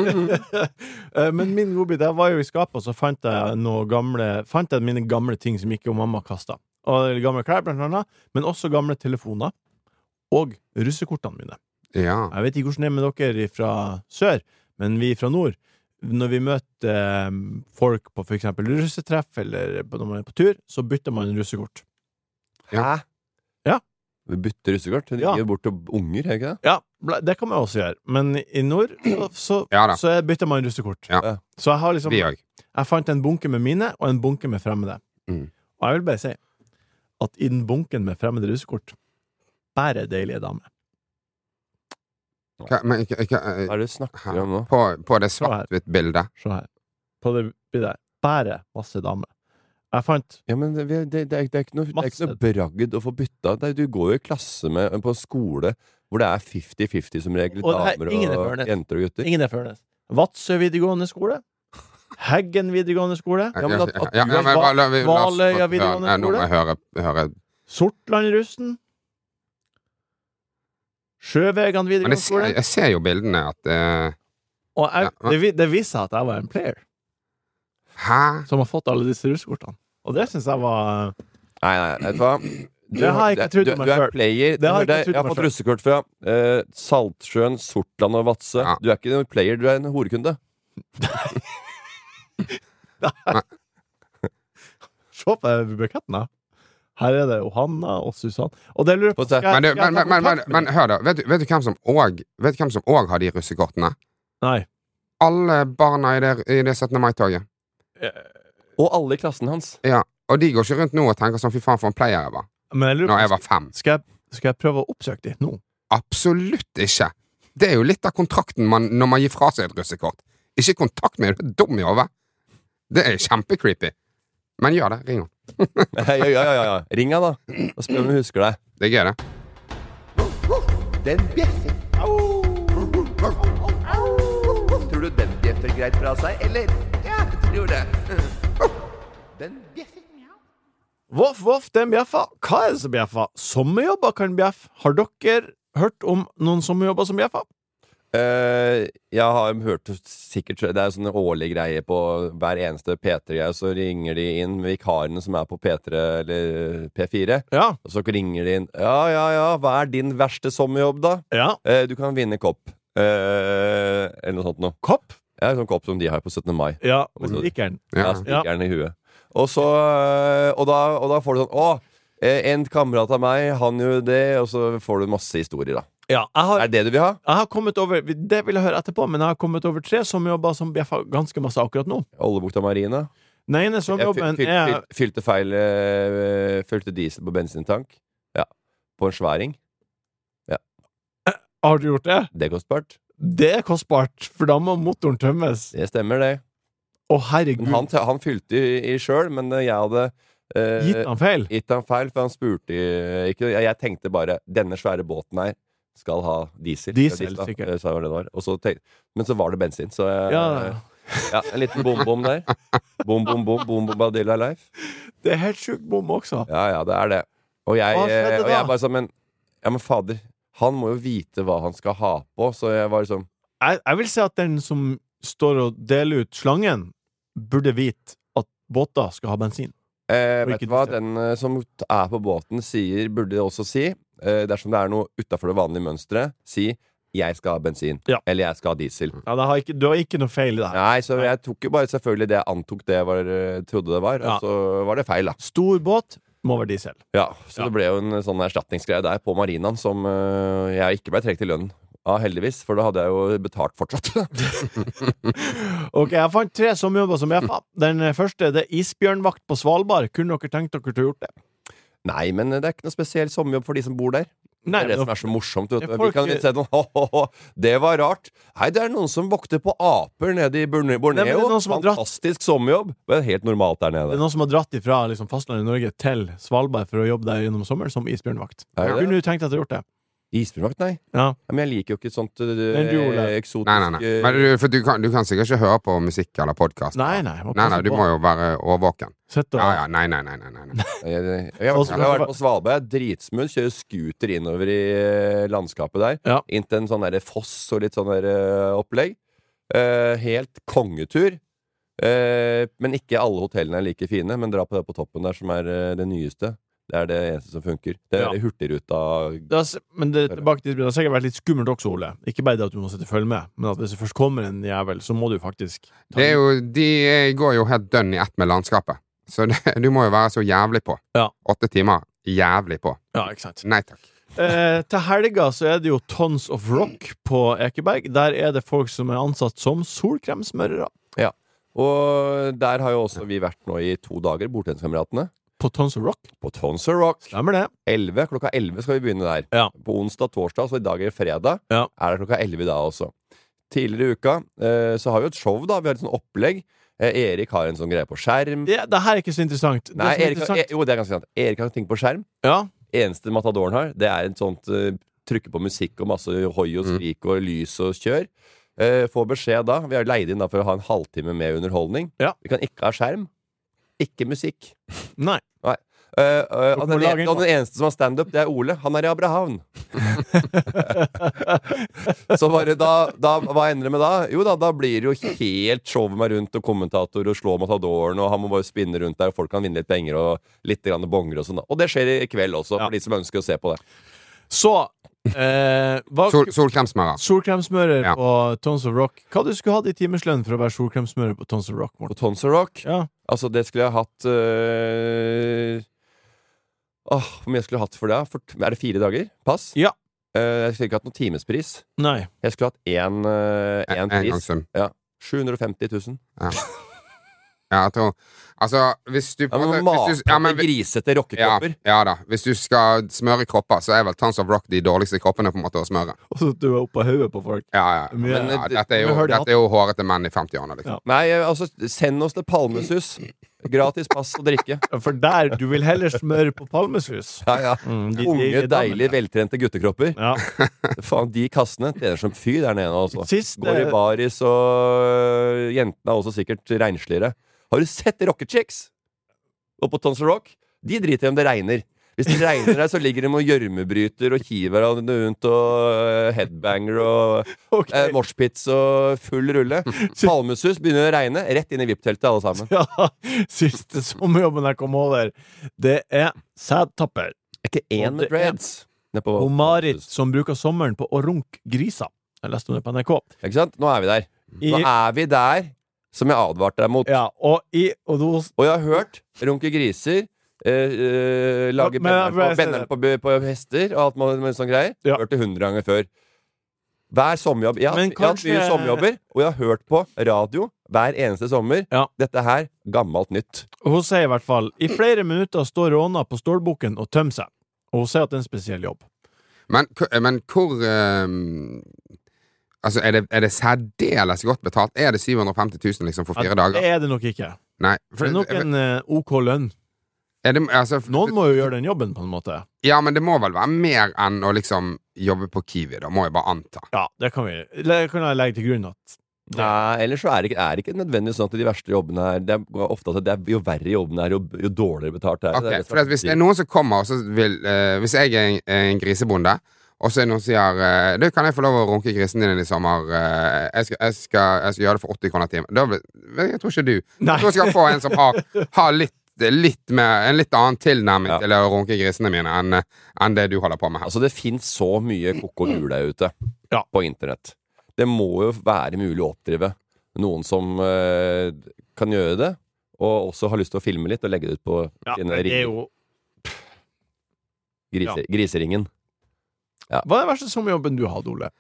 Eh, Men min godbit, jeg var jo i skapet, og så fant jeg noe gamle Fant jeg mine gamle ting som ikke mamma kasta. Og gamle klær, blant annet, men også gamle telefoner. Og russekortene mine. Ja. Jeg vet ikke hvordan det er med dere fra sør, men vi fra nord, når vi møter eh, folk på for eksempel russetreff, eller på- når man er på tur, så bytter man russekort. Hæ? Ja. Vi bytter russekort? De Ja. gir bort til unger, er det ikke det? Ja, ble- det kan man også gjøre. Men i nord så, så, Ja da. så er- bytter man russekort. Ja. Så jeg har liksom Vi òg. Jeg fant en bunke med mine, og en bunke med fremmede. Mm. Og jeg vil bare si at i den bunken med fremmede russekort, bare deilige damer. Men ikke, ikke, Hva er det du snakker om nå? på, på det svart-hvitt-bildet. Se her. På det bildet. Bare masse damer. Jeg fant Ja, men det, det, det, er, det, er ikke noe, det er ikke noe bragd å få bytta. Det er, du går jo i klasse med, på skole hvor det er fifty fifty som regel. Og det er Damer ingen er og Førnes. jenter og gutter. ingen er Førnes. Vadsø videregående skole. Heggen videregående skole. Ja, men at- at ja, du ja, er men bare la- vi- la oss Valøya få høre- videregående ja, Nå må skole. jeg høre, høre. Sortlandrussen. Sjøvegan Men videregående jeg, skole. jeg ser jo bildene at eh, Og jeg, Ja, hva? det, vi- det viser seg at jeg var en player Hæ? som har fått alle disse russekortene. Og det syns jeg var Nei, nei, vet du hva? Du, Det har jeg ikke trodd du, om meg du er selv. player. Det har jeg Du- ikke trodd jeg har om meg fått selv. russekort fra eh, Saltsjøen, Sortland og Vadsø. Ja. Du er ikke en player, du er en horekunde. Se på buketten, da. Her er det Johanna og Susann. Og det lurer jeg på Få se. skal jeg- Men, du, skal jeg men, ta men, men, kontakt men, med hør, da. Vet, du- vet du hvem som òg Vet du hvem som òg har de russekortene? dem? Nei. Alle barna i det, i det syttende mai-toget. Og alle i klassen hans. Ja. Og de går ikke rundt nå og tenker sånn fy faen for en player jeg var. Men jeg lurer Når på jeg var fem. skal, jeg, skal jeg prøve å oppsøke dem nå? Absolutt ikke. Det er jo litt av kontrakten man, når man gir fra seg et russekort. Ikke kontakt med dem, du er dum i hodet. Det er kjempecreepy. Men gjør det. Ring henne. Ja, ja, ja, ja, ja. Ring han, da. Og spør om hun husker deg. Det er gøy, det. Den bjeffer. Tror du den bjeffer greit fra seg, eller? Ja, jeg tror det. Den bjeffer. Voff, voff, den bjeffa. Hva er det som bjeffa? Sommerjobber kan bjeffe. Har dere hørt om noen sommerjobber som bjeffa? Uh, jeg har hørt sikkert det er sånne årlige greier på hver eneste P tre-greie, så ringer de inn vikarene som er på P tre eller P fire, Ja. og så ringer de inn. Ja, ja, ja, hva er din verste sommerjobb da? Ja. Uh, du kan vinne kopp. Uh, eller noe sånt noe. Kopp? Ja, en sånn kopp som de har på syttende mai. Ja, med stikkeren. Ja, Ja. stikkeren i huet. Og så, uh, og da, og da får du sånn, å, en kamerat av meg, han gjør det, og så får du masse historier da. Ja, jeg har, Er det det du vil ha? jeg har kommet over, det vil jeg høre etterpå, men jeg har kommet over tre sommerjobber som bjeffa ganske masse akkurat nå. Oljebukta Marina. Den ene Jeg fyl, sommerjobben fyl, er... fyl, fylte feil uh, Fylte diesel på bensintank. Ja, på en sværing. Har du gjort det? Det er kostbart. Det er kostbart, for da må motoren tømmes. Det stemmer det. Å, herregud. Han, han fylte i, i sjøl, men jeg hadde uh, Gitt han feil? gitt han feil, for han spurte ikke, jeg, jeg tenkte bare, denne svære båten her skal ha diesel. Diesel, da, sikkert. sa jeg hva det var. Og så tenk, men så var det bensin, så jeg, Ja, ja, en liten bom-bom der. Bom-bom-bom, bom-bombadilla life. det er helt sjukt bom også. Ja, ja, det er det. Og jeg, Hva skjedde og da? jeg bare sånn, men, ja, men fader, han må jo vite hva han skal ha på, så jeg var liksom, Jeg, jeg vil si at den som står og deler ut slangen, burde vite at båter skal ha bensin. eh, Og vet ikke du hva, diesel. den eh, som er på båten sier, burde også si, eh, dersom det er noe utenfor det vanlige mønstret, si, jeg skal ha bensin, Ja. eller jeg skal ha diesel. Ja, det har ikke, du har ikke noe feil i det her. Nei, så jeg tok jo bare selvfølgelig det jeg antok det var, eh, trodde det var, Ja. og så var det feil da. Stor båt må være diesel. Ja, så Ja. det ble jo en sånn erstatningsgreie der på marinaen som eh, jeg ikke ble trekt i lønnen. Ja, heldigvis, for da hadde jeg jo betalt fortsatt. Ok, jeg fant tre sommerjobber som bjeffa. Den første, det er isbjørnvakt på Svalbard. Kunne dere tenkt dere til å gjort det? Nei, men det er ikke noe spesiell sommerjobb for de som bor der. Nei, det er det som er så morsomt. Vet. Ja, du. folk- Vi kan si sånn, ho, ho, ho, det var rart. Hei, det er noen som vokter på aper nede i Borne- Nei, men det er Borneo. noen som har dratt- Fantastisk sommerjobb. Det er helt normalt der Det er nede. noen som har dratt ifra liksom, fastlandet i Norge til Svalbard for å jobbe der gjennom sommeren som isbjørnvakt. Er det det? Kunne du tenkt deg til å gjort det? Isbjørnvakt, nei. Ja. Ja, men jeg liker jo ikke sånt uh, Men du, Ole? eksotisk Nei, nei, nei. uh, Men du, for du kan, du kan sikkert ikke høre på musikk eller podkast. Nei, nei. må Nei, nei, passe du på. må jo være årvåken. Sitte og... Ja, ja, nei, nei, nei, nei, nei, nei. Jeg, jeg, jeg, har- Også- jeg har vært på Svalbard, jeg er dritsmooth, kjører scooter innover i eh, landskapet der. Ja. Inn til en sånn der foss og litt sånn der eh, opplegg. Eh, helt kongetur. Eh, men ikke alle hotellene er like fine, men dra på det på toppen der som er eh, det nyeste. Det er det eneste som funker. Det er Ja. Hurtigruta. Det har, s- men det, tilbake til, det har sikkert vært litt skummelt også, Ole. Ikke bare det at du må sitte og følge med, men at hvis det først kommer en jævel, så må du faktisk ta Det er jo, de er- går jo helt dønn i ett med landskapet. Så det, du må jo være så jævlig på. Ja. Åtte timer jævlig på. Ja, ikke sant. Nei takk. Eh, til helga så er det jo Tons of Rock på Ekeberg. Der er det folk som er ansatt som solkremsmørere. Og der har jo også vi vært nå i to dager, Bordtenniskameratene. På Tons of Rock. På Tons of Rock. Stemmer det? elleve, klokka elleve skal vi begynne der. Ja. På onsdag, torsdag, så i dag er det fredag. Ja. Er det klokka elleve da også. Tidligere i uka eh, så har vi jo et show, da. Vi har et sånn opplegg. Eh, Erik har en sånn greie på skjerm. Det, det her er ikke så interessant. Det Nei, som er Erik, har- interessant eh, jo, det er ganske sant. Erik har ting på skjerm. ja, Eneste Matadoren har, det er et sånt uh, trykke på musikk og masse hoi og skrik og lys og kjør. Eh, få beskjed da. Vi har leid inn da for å ha en halvtime med underholdning. Ja. Vi kan ikke ha skjerm. Ikke musikk. Nei. Uh, uh, og må den, lage en, inn- og den eneste som har standup, det er Ole. Han er i Abrahavn. Så bare da, da Hva ender det med da? Jo da, da blir det jo helt showet meg rundt og kommentator og slå Matadoren, og han må bare spinne rundt der, og folk kan vinne litt penger og litt grann bonger og sånn. da. Og det skjer i kveld også, Ja. for de som ønsker å se på det. Så eh, hva, Sol, solkremsmører. Solkremsmører Ja. på Tons of Rock. Hva du skulle hatt i timeslønn for å være solkremsmører på Tons of Rock? På Morten? Tons of Rock, Ja. altså det skulle jeg hatt øh... Åh, hvor mye skulle jeg hatt for det? For, er det fire dager? Pass? Ja. Eh, jeg skulle ikke hatt noen timespris. Nei. Jeg skulle hatt én øh, En, én en pris. gangssum. sju hundre og femti tusen. Ja, jeg tror Altså, hvis du på Ja, en men måte- hvis du- ja, men- Matete, grisete ja, rockekopper. ja da. Hvis du skal smøre kropper, så er vel Tons of Rock de dårligste kroppene på en måte å smøre. Og så du er oppå hodet på folk. Ja, ja. Mye- Men, ja, dette er jo, Vi hører det dette er jo hårete menn i femtiårene, liksom. Ja. Nei, eh, altså, send oss til Palmesus. Gratis pass og drikke. For der, du vil heller smøre på palmesus. Ja, ja. Mm, de- Unge, de- de- deilige, veltrente guttekropper. Ja. Faen, de kassene tjener som fy der nede, altså. Sist, Går i baris, og øh, jentene er også sikkert rensligere. Har du sett Rocket Chicks? Og på Tons of Rock? De driter i om det regner. Hvis det regner der, så ligger de og gjørmebryter og hiver av det rundt og uh, headbanger og Okay. uh, moshpits og full rulle. Palmesus begynner å regne, rett inn i V I P-teltet alle sammen. Ja, siste sommerjobben jeg kom over, det er sædtapper. Er ikke én Og med det er- dreads? Nede på Og Marit Palmesus. som bruker sommeren på å runke griser. Jeg leste om det på N R K. Ikke sant? Nå er vi der. Nå I, er vi der som jeg advarte deg mot. ja, og i og da, Og jeg har hørt runke griser, eh, eh, lage Men- men- benneren på, benneren på, på hester og alt med, med sånne greier. Ja. Hørt det hundre ganger før. Hver sommerjobb. Jeg har, Men jeg har hatt kanskje- mye sommerjobber, og jeg har hørt på radio hver eneste sommer. Ja. Dette her, gammelt nytt. hun sier i hvert fall i flere minutter står Råna på stålbukken og tømmer seg. Og hun sier at det er en spesiell jobb. Men, k- men hvor ehm, Altså, er det, er det særdeles godt betalt? Er det syv hundre og femti tusen liksom for fire At dager? Det er det nok ikke. Nei. Det For, er nok en eh, OK lønn. er det, altså, Noen må jo gjøre den jobben, på en måte. Ja, men det må vel være mer enn å liksom jobbe på Kiwi, da, må jeg bare anta. Ja, det kan vi Det kan jeg legge til grunn at Nei, ellers så er det ikke, er det ikke nødvendigvis sånn at de verste jobbene her Det er ofte at det er, jo verre jobbene er, jo, jo dårligere betalt er Ok, det. er det for at Hvis det er noen som kommer og så vil eh, Hvis jeg er en, en grisebonde, og så er det noen som sier eh, Du, kan jeg få lov å runke grisen din i sommer? Eh, jeg, skal, jeg, skal, jeg skal gjøre det for åtti kroner timen. Da vil- Jeg tror ikke du. Nei. Jeg tror jeg skal få en som har, har litt, litt mer, en litt annen tilnærming Ja. til å runke grisene mine enn enn det du holder på med her. Altså, det finnes så mye koko gul der ute Ja. på internett. Det må jo være mulig å oppdrive noen som eh, kan gjøre det, og også har lyst til å filme litt og legge det ut på Ja, sine men det er ringer. jo Grise, Griseringen. Hva er den verste sommerjobben du hadde, Ole?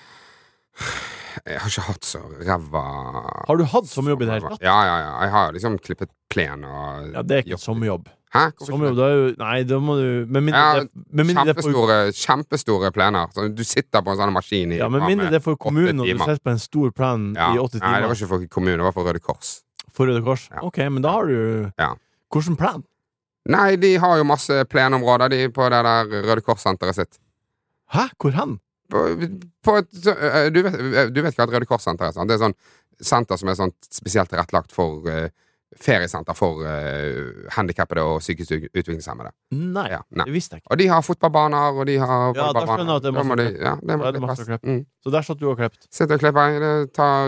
Jeg har ikke hatt så ræva Har du hatt sommerjobb i det hele tatt? Ja, ja, ja. Jeg har liksom klippet plen og Ja, det er ikke sommerjobb. Hæ? Hvorfor ikke Sommerjobb, da er jo Nei, da må du Med mindre Ja, det, med mindre det får Kjempestore, kjempestore plener. Så du sitter på en sånn maskin i Ja, med mindre det er for kommunen, og du timer. sitter på en stor plan ja. i åtte Nei, det timer var ikke for kommunen, det var for Røde Kors. for Røde Kors. Ja. Ok, men da har du Ja. Hvordan plan? Nei, de har jo masse plenområder de på det der Røde Kors-senteret sitt. Hæ? Hvor hen? På, på et, så, øh, du, vet, du vet hva et Røde Kors-senter er? Sant? Det er sånn senter som er sånn spesielt tilrettelagt for uh, feriesenter for uh, handikappede og psykisk ut- utviklingshemmede. Nei, Ja, nei. det visste jeg ikke. Og de har fotballbaner, og de har Ja, da skjønner jeg at det er Da må masse de- klipp. Ja, det Da må er det litt masse plass. klipp. Mm. Så der satt du og klept. Sitter og klipper. Det tar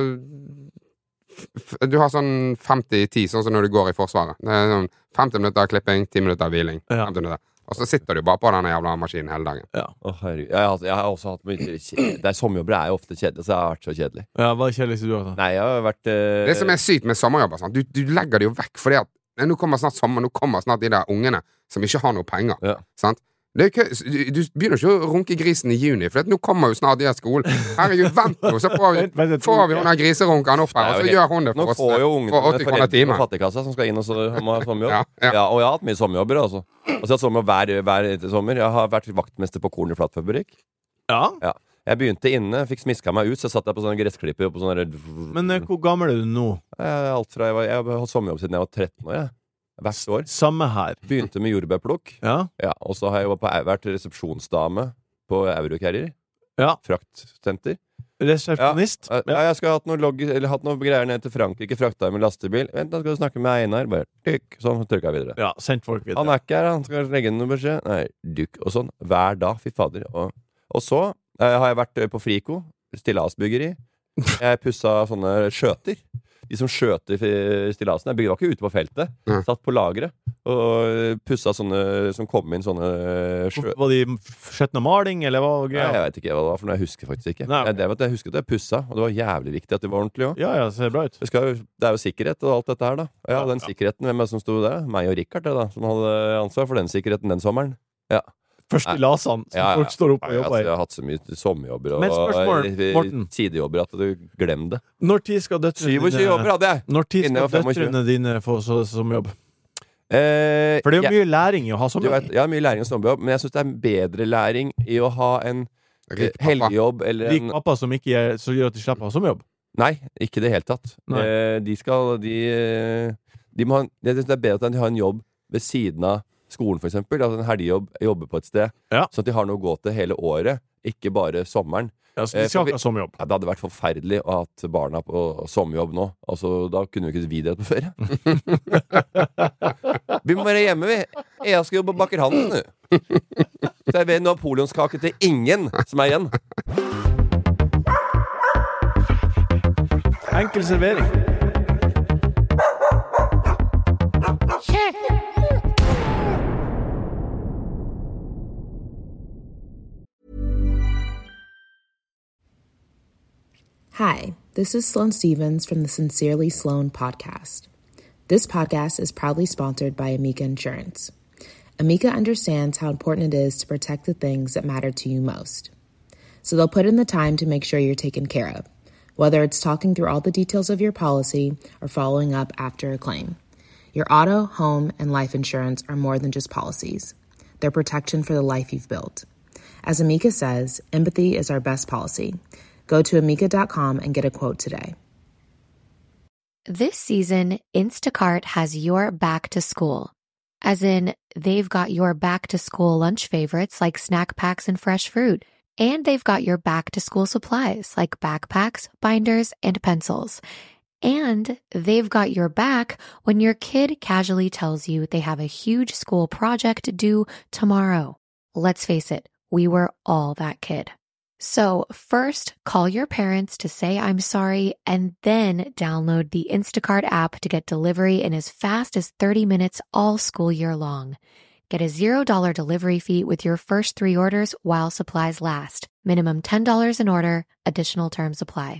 f- Du har sånn femti ti, sånn som når du går i Forsvaret. Det er sånn femti minutter klipping, ti minutter hviling. Ja. femti minutter. Og så sitter du bare på denne jævla maskinen hele dagen. Å, herregud. Jeg, har, jeg har også hatt mye kjedelig. Det er Sommerjobber er jo ofte kjedelig, så jeg har vært så kjedelig. Ja, Hva er det kjedeligste du har hatt? Nei, jeg har vært eh, Det som er sykt med sommerjobber, sant? Du, du legger det jo vekk fordi at nei, nå kommer snart sommer, nå kommer snart de der ungene som ikke har noe penger. Ja. Sant? Det er ikke, du, du begynner ikke å runke grisen i juni, for at nå kommer jo snart de av skolen. Herregud, vent nå, så får vi, Vent, vent, får vi hun der griserunkeren opp her, og så Det er jo gjør hun det Nå for oss får jo for ungene åtti kroner foreldre på timen. fattigkassa som skal inn og så, må ha sommerjobb. Ja, Ja, ja. og jeg har hatt mye sommerjobber, altså. Altså, jeg har hatt sommerjobb hver, hver etter sommer. Jeg har vært vaktmester på Korn i Flatfabrikk. Ja, Jeg begynte inne, fikk smiska meg ut, så satt jeg på sånne gressklipper. På sånne, Men eh, hvor gammel er du nå? jeg, alt fra, jeg, var, jeg har hatt sommerjobb siden jeg var tretten år. Jeg. Hvert år. Samme her. Begynte med jordbærplukk. Ja? Ja, og så har jeg jobbet på, vært resepsjonsdame på Eurocarrier. Ja. Fraktsenter. Resepsjonist? Ja, Ja. jeg skal ha hatt noe, logg, eller hatt noe greier ned til Frankrike, frakta med lastebil. Vent, da skal du snakke med Einar. Bare dykk. Sånn trykka jeg videre. Ja, sendt folk Han videre. er ikke her, han skal legge inn noe beskjed. Nei, dykk. Og sånn. Hver dag. Fy fader. Og, og så eh, har jeg vært eh, på Frico. Stillasbyggeri. Jeg pussa sånne skjøter. De som skjøter fi- stillasene. Jeg var ikke ute på feltet. Ja. Satt på lageret. Og pussa sånne som kom inn sånne skjø... Var de skjøtten av maling, eller hva var Nei, greia? jeg vet ikke hva det var, for noe. Jeg husker faktisk ikke. Nei, ok. jeg, det var at jeg husker at jeg pussa, og det var jævlig viktig at det var ordentlig òg. Ja, ja, ser bra ut. Det, skal jo- det er jo sikkerhet og alt dette her, da. Og ja, Ja, den ja. sikkerheten, hvem er det som sto der? Meg og Richard, det da, som hadde ansvar for den sikkerheten den sommeren. Først Nei. i lasene, som Ja, ja. folk står opp og Nei, altså, jobber jeg i. har hatt så mye sommerjobber og Men spørsmål, eh, Morten. sidejobber at du glem det. Når tid skal døtrene syvogtjue jobber hadde jeg! Når tid Innen jeg skal var femogtjue. døtrene dine få så, som jobb? Eh, For det er jo jeg- mye læring i å ha du sommerjobb. vet, Jeg har mye læring og sommerjobb, men jeg syns det er bedre læring i å ha en eh, Rik pappa. helgejobb eller Rik en pappa som ikke er, så gjør at de slipper å ha sommerjobb. Nei, ikke i det hele tatt. Nei. Eh, de skal De eh, de må ha, en- jeg synes det er bedre at de har en jobb ved siden av skolen, for eksempel. Altså en helgejobb, jobbe på et sted. Ja. Sånn at de har noe å gå til hele året, ikke bare sommeren. Ja, så Eh, de skal for vi- ikke ha sommerjobb. Ja, det hadde vært forferdelig å ha hatt barna på sommerjobb nå. Altså, da kunne vi ikke videre på ferie. Vi må være hjemme, vi. Jeg skal jobbe baker handel nå. Servere napoleonskake til ingen som er igjen. Enkel servering. Hi, this is Sloane Stevens from the Sincerely Sloane podcast. This podcast is proudly sponsored by Amica Insurance. Amica understands how important it is to protect the things that matter to you most. So they'll put in the time to make sure you're taken care of, whether it's talking through all the details of your policy or following up after a claim. Your auto, home, and life insurance are more than just policies. They're protection for the life you've built. As Amica says, empathy is our best policy. Go to amica dot com and get a quote today. This season, Instacart has your back to school. As in, they've got your back to school lunch favorites like snack packs and fresh fruit. And they've got your back to school supplies like backpacks, binders, and pencils. And they've got your back when your kid casually tells you they have a huge school project due tomorrow. Let's face it, we were all that kid. So first, call your parents to say I'm sorry, and then download the Instacart app to get delivery in as fast as thirty minutes all school year long. Get a zero dollar delivery fee with your first three orders while supplies last. Minimum ten dollars an order. Additional terms apply.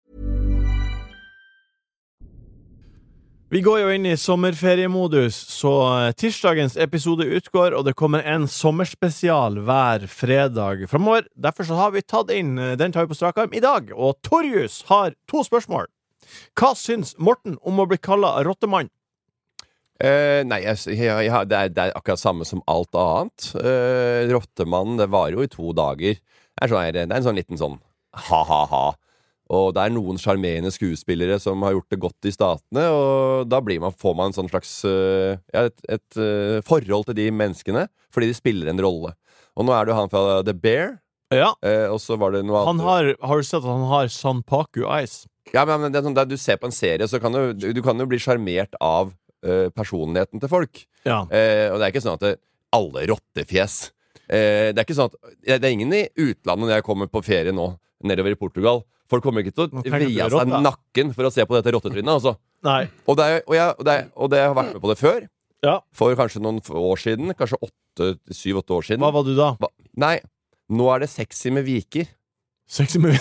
Vi går jo inn i sommerferiemodus, så eh, tirsdagens episode utgår, og det kommer en sommerspesial hver fredag fremover. Derfor så har vi tatt inn, eh, den tar vi på strak arm i dag, og Torjus har to spørsmål. Hva syns Morten om å bli kallet rottemann? Eh, nei, jeg, jeg, jeg, det, er, det er akkurat samme som alt annet. Eh, Rottemann, det varer jo i to dager. Det er, sånn her, det er en sånn liten sånn ha-ha-ha. Og det er noen charmerende skuespillere som har gjort det godt i statene, og da blir man, får man en sånn slags uh, ja, et, et uh, forhold til de menneskene, fordi de spiller en rolle. Og nå er det jo han fra The Bear, Ja, uh, og så var det noe han annet. har, har du sett at han har Sanpaku Eyes? Ja, men det er sånn, der du ser på en serie, så kan du, du, du kan jo bli charmert av uh, personligheten til folk. Ja. Uh, og det er ikke sånn at det, alle rottefjes. Uh, det er ikke sånn at, det er ingen i utlandet når jeg kommer på ferie nå, nedover i Portugal. Folk kommer ikke til å Nå tenker vri du av seg rotta. nakken for å se på dette rottetrynet, altså. Nei. Og det, er, og, jeg, og, det er, og det har vært med på det før. Ja. For kanskje noen år siden. Kanskje åtte, syv-åtte år siden. Hva var du da? Hva? Nei, nå er det sexy med viker. Sexy movie.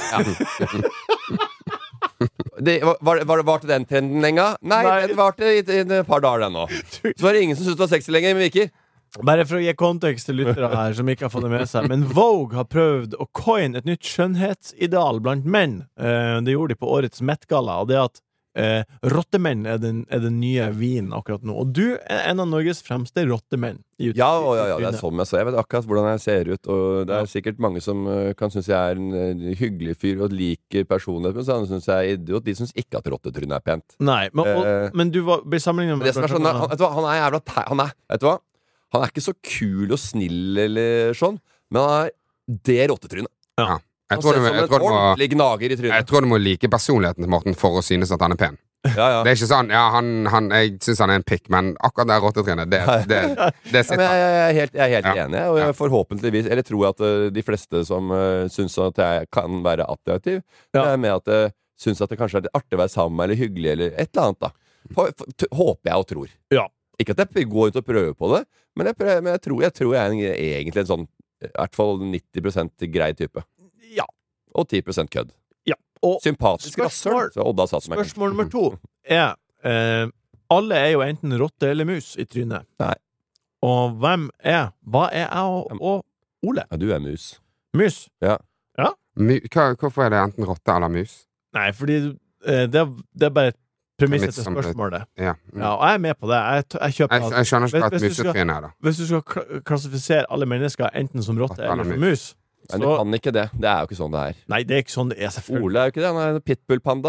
Det, var, var det varte den trenden lenge? Nei, Nei. den varte i, i et par dager den nå. Så var det ingen som syntes det var sexy lenger med viker. Bare for å gi kontekst til lyttere her som ikke har fått det med seg. Men Vogue har prøvd å coine et nytt skjønnhetsideal blant menn. Eh, det gjorde de på årets Met-galla. Og det at eh, rottemenn er den, er den nye vinen akkurat nå. Og du er en av Norges fremste rottemenn. I ut- Ja, og, ja, ja, i det er trynet. sånn jeg så. Jeg vet akkurat hvordan jeg ser ut. Og det er sikkert mange som uh, kan synes jeg er en uh, hyggelig fyr og liker personlighet, men så andre synes jeg er idiot. De synes ikke at rottetrynet er pent. Nei, men, og, Eh, men du var, blir sammenlignet med Det som er sånn, han, vet du hva, han er jævla tei- han er, vet du hva? Han er ikke så kul og snill eller sånn, men han er det rottetrynet. Jeg Han tror, ser du, ut som jeg, en tror du må, ordentlig gnager i jeg trynet. tror du må like personligheten til Morten for å synes at han er pen. Ja, ja. Det er ikke sånn, ja, han, han, jeg synes han er en pikk, men akkurat det rottetrynet, det, det, det Ja, men sitter. jeg, jeg er helt, jeg er helt Ja. enig, og Ja. jeg forhåpentligvis Eller tror jeg at uh, de fleste som uh, syns at jeg kan være attraktiv, Ja. det er med at jeg syns at det kanskje er litt artig å være sammen med, eller hyggelig, eller et eller annet. da for, for, t Håper jeg og tror. Ja. Ikke at jeg går ut og prøver på det, men jeg, prøver, men jeg, tror, jeg tror jeg er en, egentlig en sånn i hvert fall nitti prosent grei type. Ja. Og ti prosent kødd. Ja. Og Sympatisk Spørsmål- rasshøl. Så Odda satt som en- spørsmål nummer to er eh, alle er jo enten rotte eller mus i trynet. Nei. Og hvem er Hva er jeg og, og Ole? Ja, du er mus. Mus? My, hva, hvorfor er det enten rotte eller mus? Nei, fordi eh, det, er- det er bare et premiss Premiss til som- spørsmålet. Ja. Ja, og jeg er med på det. Jeg, t- jeg kjøper Jeg, at jeg skjønner ikke hva Hvis- et hvis du skal- musetryne er, da. hvis du skal kla- klassifisere alle mennesker enten som rotte Rotte eller eller som mus. mus, Men du kan ikke det. Det er jo ikke sånn det er. Nei, det er ikke sånn det er, selvfølgelig. Ole er jo ikke det. Han er en pitbull-panda.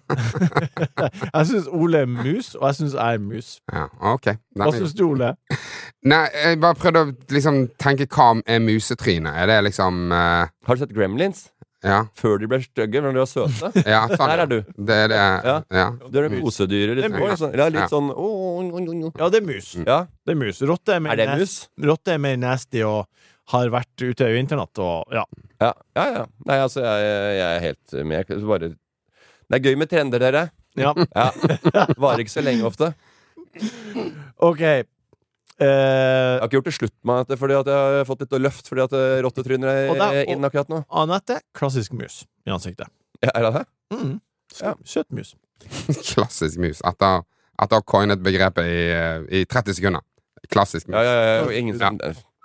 Jeg synes Ole er mus, og jeg synes jeg er mus. Ja, ok. Hva Nei, synes du, Ole? nei, jeg bare prøvde å liksom tenke hva er musetryne? Er det liksom eh, Har du sett Gremlins? Ja, Før de ble stygge, når de var søte. ja sånn. Der er du. Det er det. Ja. Ja. Du er det kosedyret. Litt, Det er mus. sånn, ja, litt Ja. sånn å, å, å, å, å. Ja, det er mus. Ja. Det er mus. Rotte er mer, Er det nas- mus? Rotte er mer nasty og har vært ute i vinternatt og ja. Ja, ja, ja. Nei, altså, jeg, jeg er helt med. Jeg Bare... Det er gøy med trender, dere. Ja. Ja. Varer ikke så lenge ofte. Ok. Eh, Jeg har ikke gjort det slutt med at, fordi at jeg har fått litt løft fordi at eh, rottetryner Og der- er inn akkurat nå. Anette, klassisk mus i ansiktet. Ja, er det det? Mm. Ja. Søt mus. Klassisk mus. Etter, etter å ha coinet begrepet i, eh, i tretti sekunder. Klassisk mus. Ja, ja, ja. og Ingen som...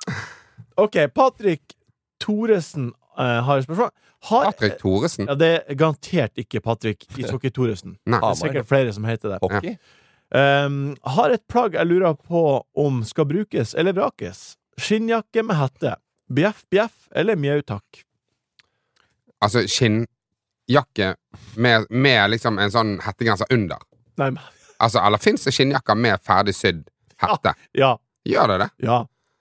Ok, Patrick Thoresen eh, har et spørsmål. Har, Patrick Thoresen? Ja, det er garantert ikke Patrick Ishockey Thoresen. Nei. Det er sikkert flere som heter det. Hockey? Um, har et plagg jeg lurer på om skal brukes eller vrakes. Skinnjakke med hette. Bjeff, bjeff eller mjau takk. Altså skinnjakke med, med liksom en sånn hettegrenser under. Nei, men Altså, eller finnes det skinnjakker med ferdig sydd hette? Ja. Gjør det det? Ja.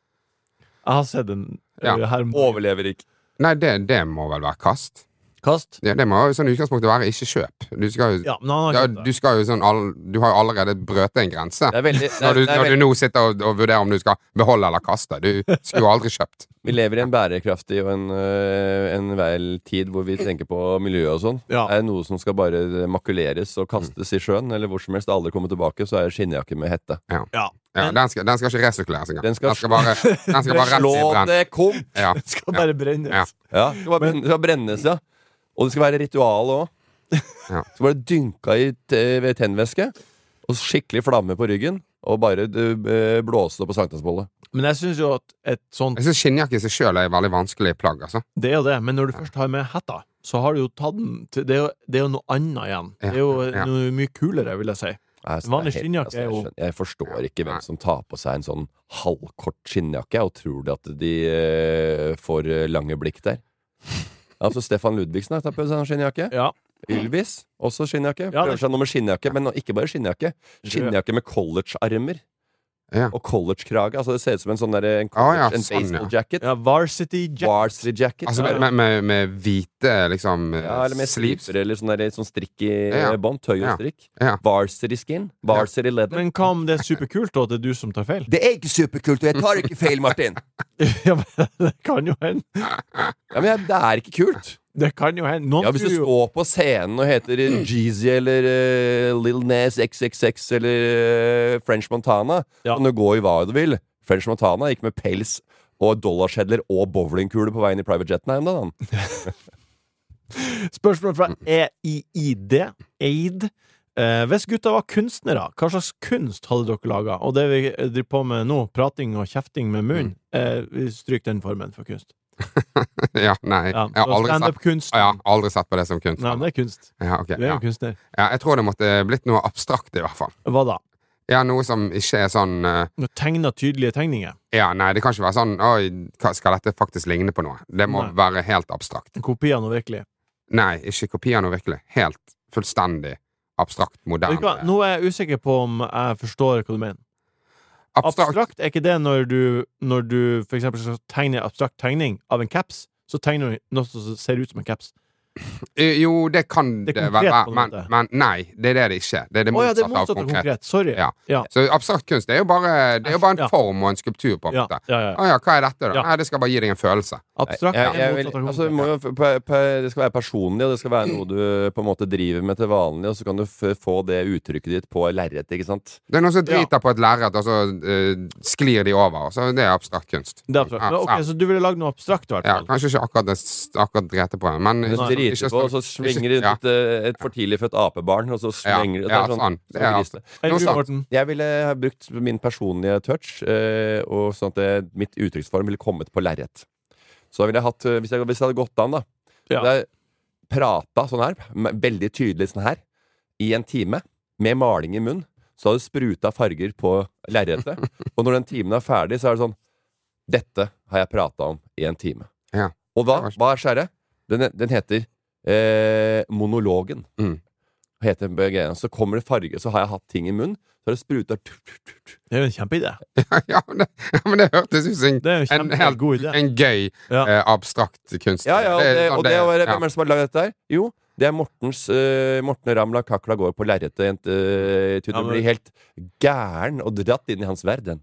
Jeg har sett den Ja. eh, her. Overlever ikke. Nei, det, det må vel være kast? Kast. Ja, det må jo sånn i utgangspunktet være ikke kjøp. Du skal jo, Ja, men han har ja, kjøpt det. du skal jo sånn all, Du har jo allerede brøt en grense. Det er veldig, det er, Når du, det er når du veldig nå sitter og, og vurderer om du skal beholde eller kaste. Du skulle jo aldri kjøpt. Vi lever i en bærekraftig og en, øh, en vel tid hvor vi tenker på miljøet og sånn. Ja. Er det noe som skal bare makuleres og kastes i sjøen, eller hvor som helst aldri komme tilbake, så er det skinnjakke med hette. Ja. Ja, Men- den, skal, den skal ikke resirkuleres engang. Den skal- Den skal bare, den skal bare rett i Slå brenn. det kom! Ja. Det skal bare brennes. Ja. Ja, det skal, bare brennes, det skal brennes, ja. Og det skal være ritual òg. Ja. Så bare dynka i t- ved tennvæske, og skikkelig flamme på ryggen, og bare øh, blåse det på sankthansbollet. Men jeg synes jo at et sånt Jeg syns skinnjakke i seg sjøl er et veldig vanskelig plagg. Altså. Det er jo det, men når du først har med hetta, så har du jo tatt den til Det er jo, det er jo noe annet igjen. Ja, Det er jo ja. noe mye kulere, vil jeg si. Altså, Vanlig det er helt- skinnjakke altså, er jeg, jo- skjønner- jeg forstår Ja. ikke hvem Nei. som tar på seg en sånn halvkort skinnjakke, og tror de at de eh, får eh, lange blikk der. Altså Stefan Ludvigsen har tatt på seg en skinnjakke. Ja. Ylvis, også skinnjakke. Ja, det- Prøver seg nå med skinnjakke, men nå- ikke bare skinnjakke. Skinnjakke med collegearmer. Ja. Og collegekrage. Altså det ser ut som en sånn der, en, Å, college, ja, en sånn, baseball ja. jacket. ja, Varsity Jack. Varsity jacket. Altså ja, med, med, med hvite liksom ja, eller med sleeves. striper eller sånn, der, sånn strikk i Ja. eh, bånd. Tøy og Ja. strikk. Ja. Varsity skin. Varsity leather. Men hva om det er superkult, og at det er du som tar feil? Det er ikke superkult, og jeg tar ikke feil, Martin! Ja, men det kan jo hende. Ja, men jeg, det er ikke kult. Det kan jo hende. Noen Ja, Hvis du tror jo står på scenen og heter Jeezy eller uh, Lil Nas X X X eller uh, French Montana, Ja. kan du gå i hva du vil. French Montana gikk med pels og dollarsedler og bowlingkule på veien i private jeten her om dagen. Spørsmål fra E I I D. Eid. Eh, hvis gutta var kunstnere, hva slags kunst hadde dere laga? Og det vi driver på med nå, prating og kjefting med munnen, eh, vi stryker den formen for kunst. Ja, nei. Ja, Jeg har aldri sett, Standup-kunst. jeg har aldri sett på det som kunst. Nei, men det er kunst. Ja, ok, Du er ja. jo kunstner. Ja, jeg tror det måtte blitt noe abstrakt, i hvert fall. Hva da? Ja, Noe som ikke er sånn eh, Noe tegna tydelige tegninger? Ja, nei, det kan ikke være sånn Oi, hva- skal dette faktisk ligne på noe? Det må Nei. være helt abstrakt. En kopi av noe virkelig? Nei, ikke kopi av noe virkelig. Helt fullstendig abstrakt, Vet du hva? moderne. Nå er jeg usikker på om jeg forstår hva du mener. Abstrakt. Abstrakt, er ikke det når du, når du for eksempel skal tegne abstrakt tegning av en caps, så tegner du noe som ser ut som en caps? Eh, Jo, det kan Det det, er vel konkret være, på en men, måte. men nei, det er det det ikke. Det er det Å ja, det er motsatte av motsatt av konkret. konkret. Sorry. Ja. Ja. Så abstrakt kunst det er jo bare, det er jo bare en Ja. form og en skulptur, på en Ja, måte. ja, ja. Å ja, hva er dette, da? Ja. Nei, det skal bare gi deg en følelse. Abstrakt Jeg, er jeg vil, motsatt av altså, det, konkret. må jo, pe- pe- det skal være personlig, og det skal være noe du på en måte driver med til vanlig, og så kan du f få det uttrykket ditt på lerret, ikke sant? Det er noen som Ja. driter på et lerret, og så eh, sklir de over. Og så det er abstrakt kunst. Det er abstrakt. Ja, Men, ok, ja. Så du ville lagd noe abstrakt, i hvert Ja, fall? kanskje ikke akkurat, det- akkurat drete på det, men Du Nei. driter ikke på, og skal- så svinger ikke- de ut eh, et for tidlig født apebarn, og så Ja, slenger de ja, det er sånn. Det er sånn alt. grisete. Hei, Noe du, sant. Morten. Jeg ville ha brukt min personlige touch, eh, og sånn at det, mitt uttrykksform ville kommet på lerret. Så da ville jeg hatt, eh, hvis, jeg, hvis det hadde gått an, da Ja. hadde jeg prata sånn her, med- veldig tydelig sånn her, i en time, med maling i munn, så hadde det spruta farger på lerretet. Og når den timen er ferdig, så er det sånn Dette har jeg prata om i en time. Ja. Og da, hva er skjæret? Den, den heter eh, monologen. Mm. Heter greia. Så kommer det farge, så har jeg hatt ting i munnen, så har det sprutet. Det er jo en kjempeidé. ja, men det, ja, men det hørtes ut som en, Det er jo en en helt kjempegod idé. en gøy, Ja. eh, abstrakt kunst. Ja, ja, og det, sånn og det, og det, ja. hvem er det som har laget dette her? Jo, det er Mortens uh, Morten Ramla Kakla går på lerretet en uh, til Ja, du men- blir helt gæren og dratt inn i hans verden.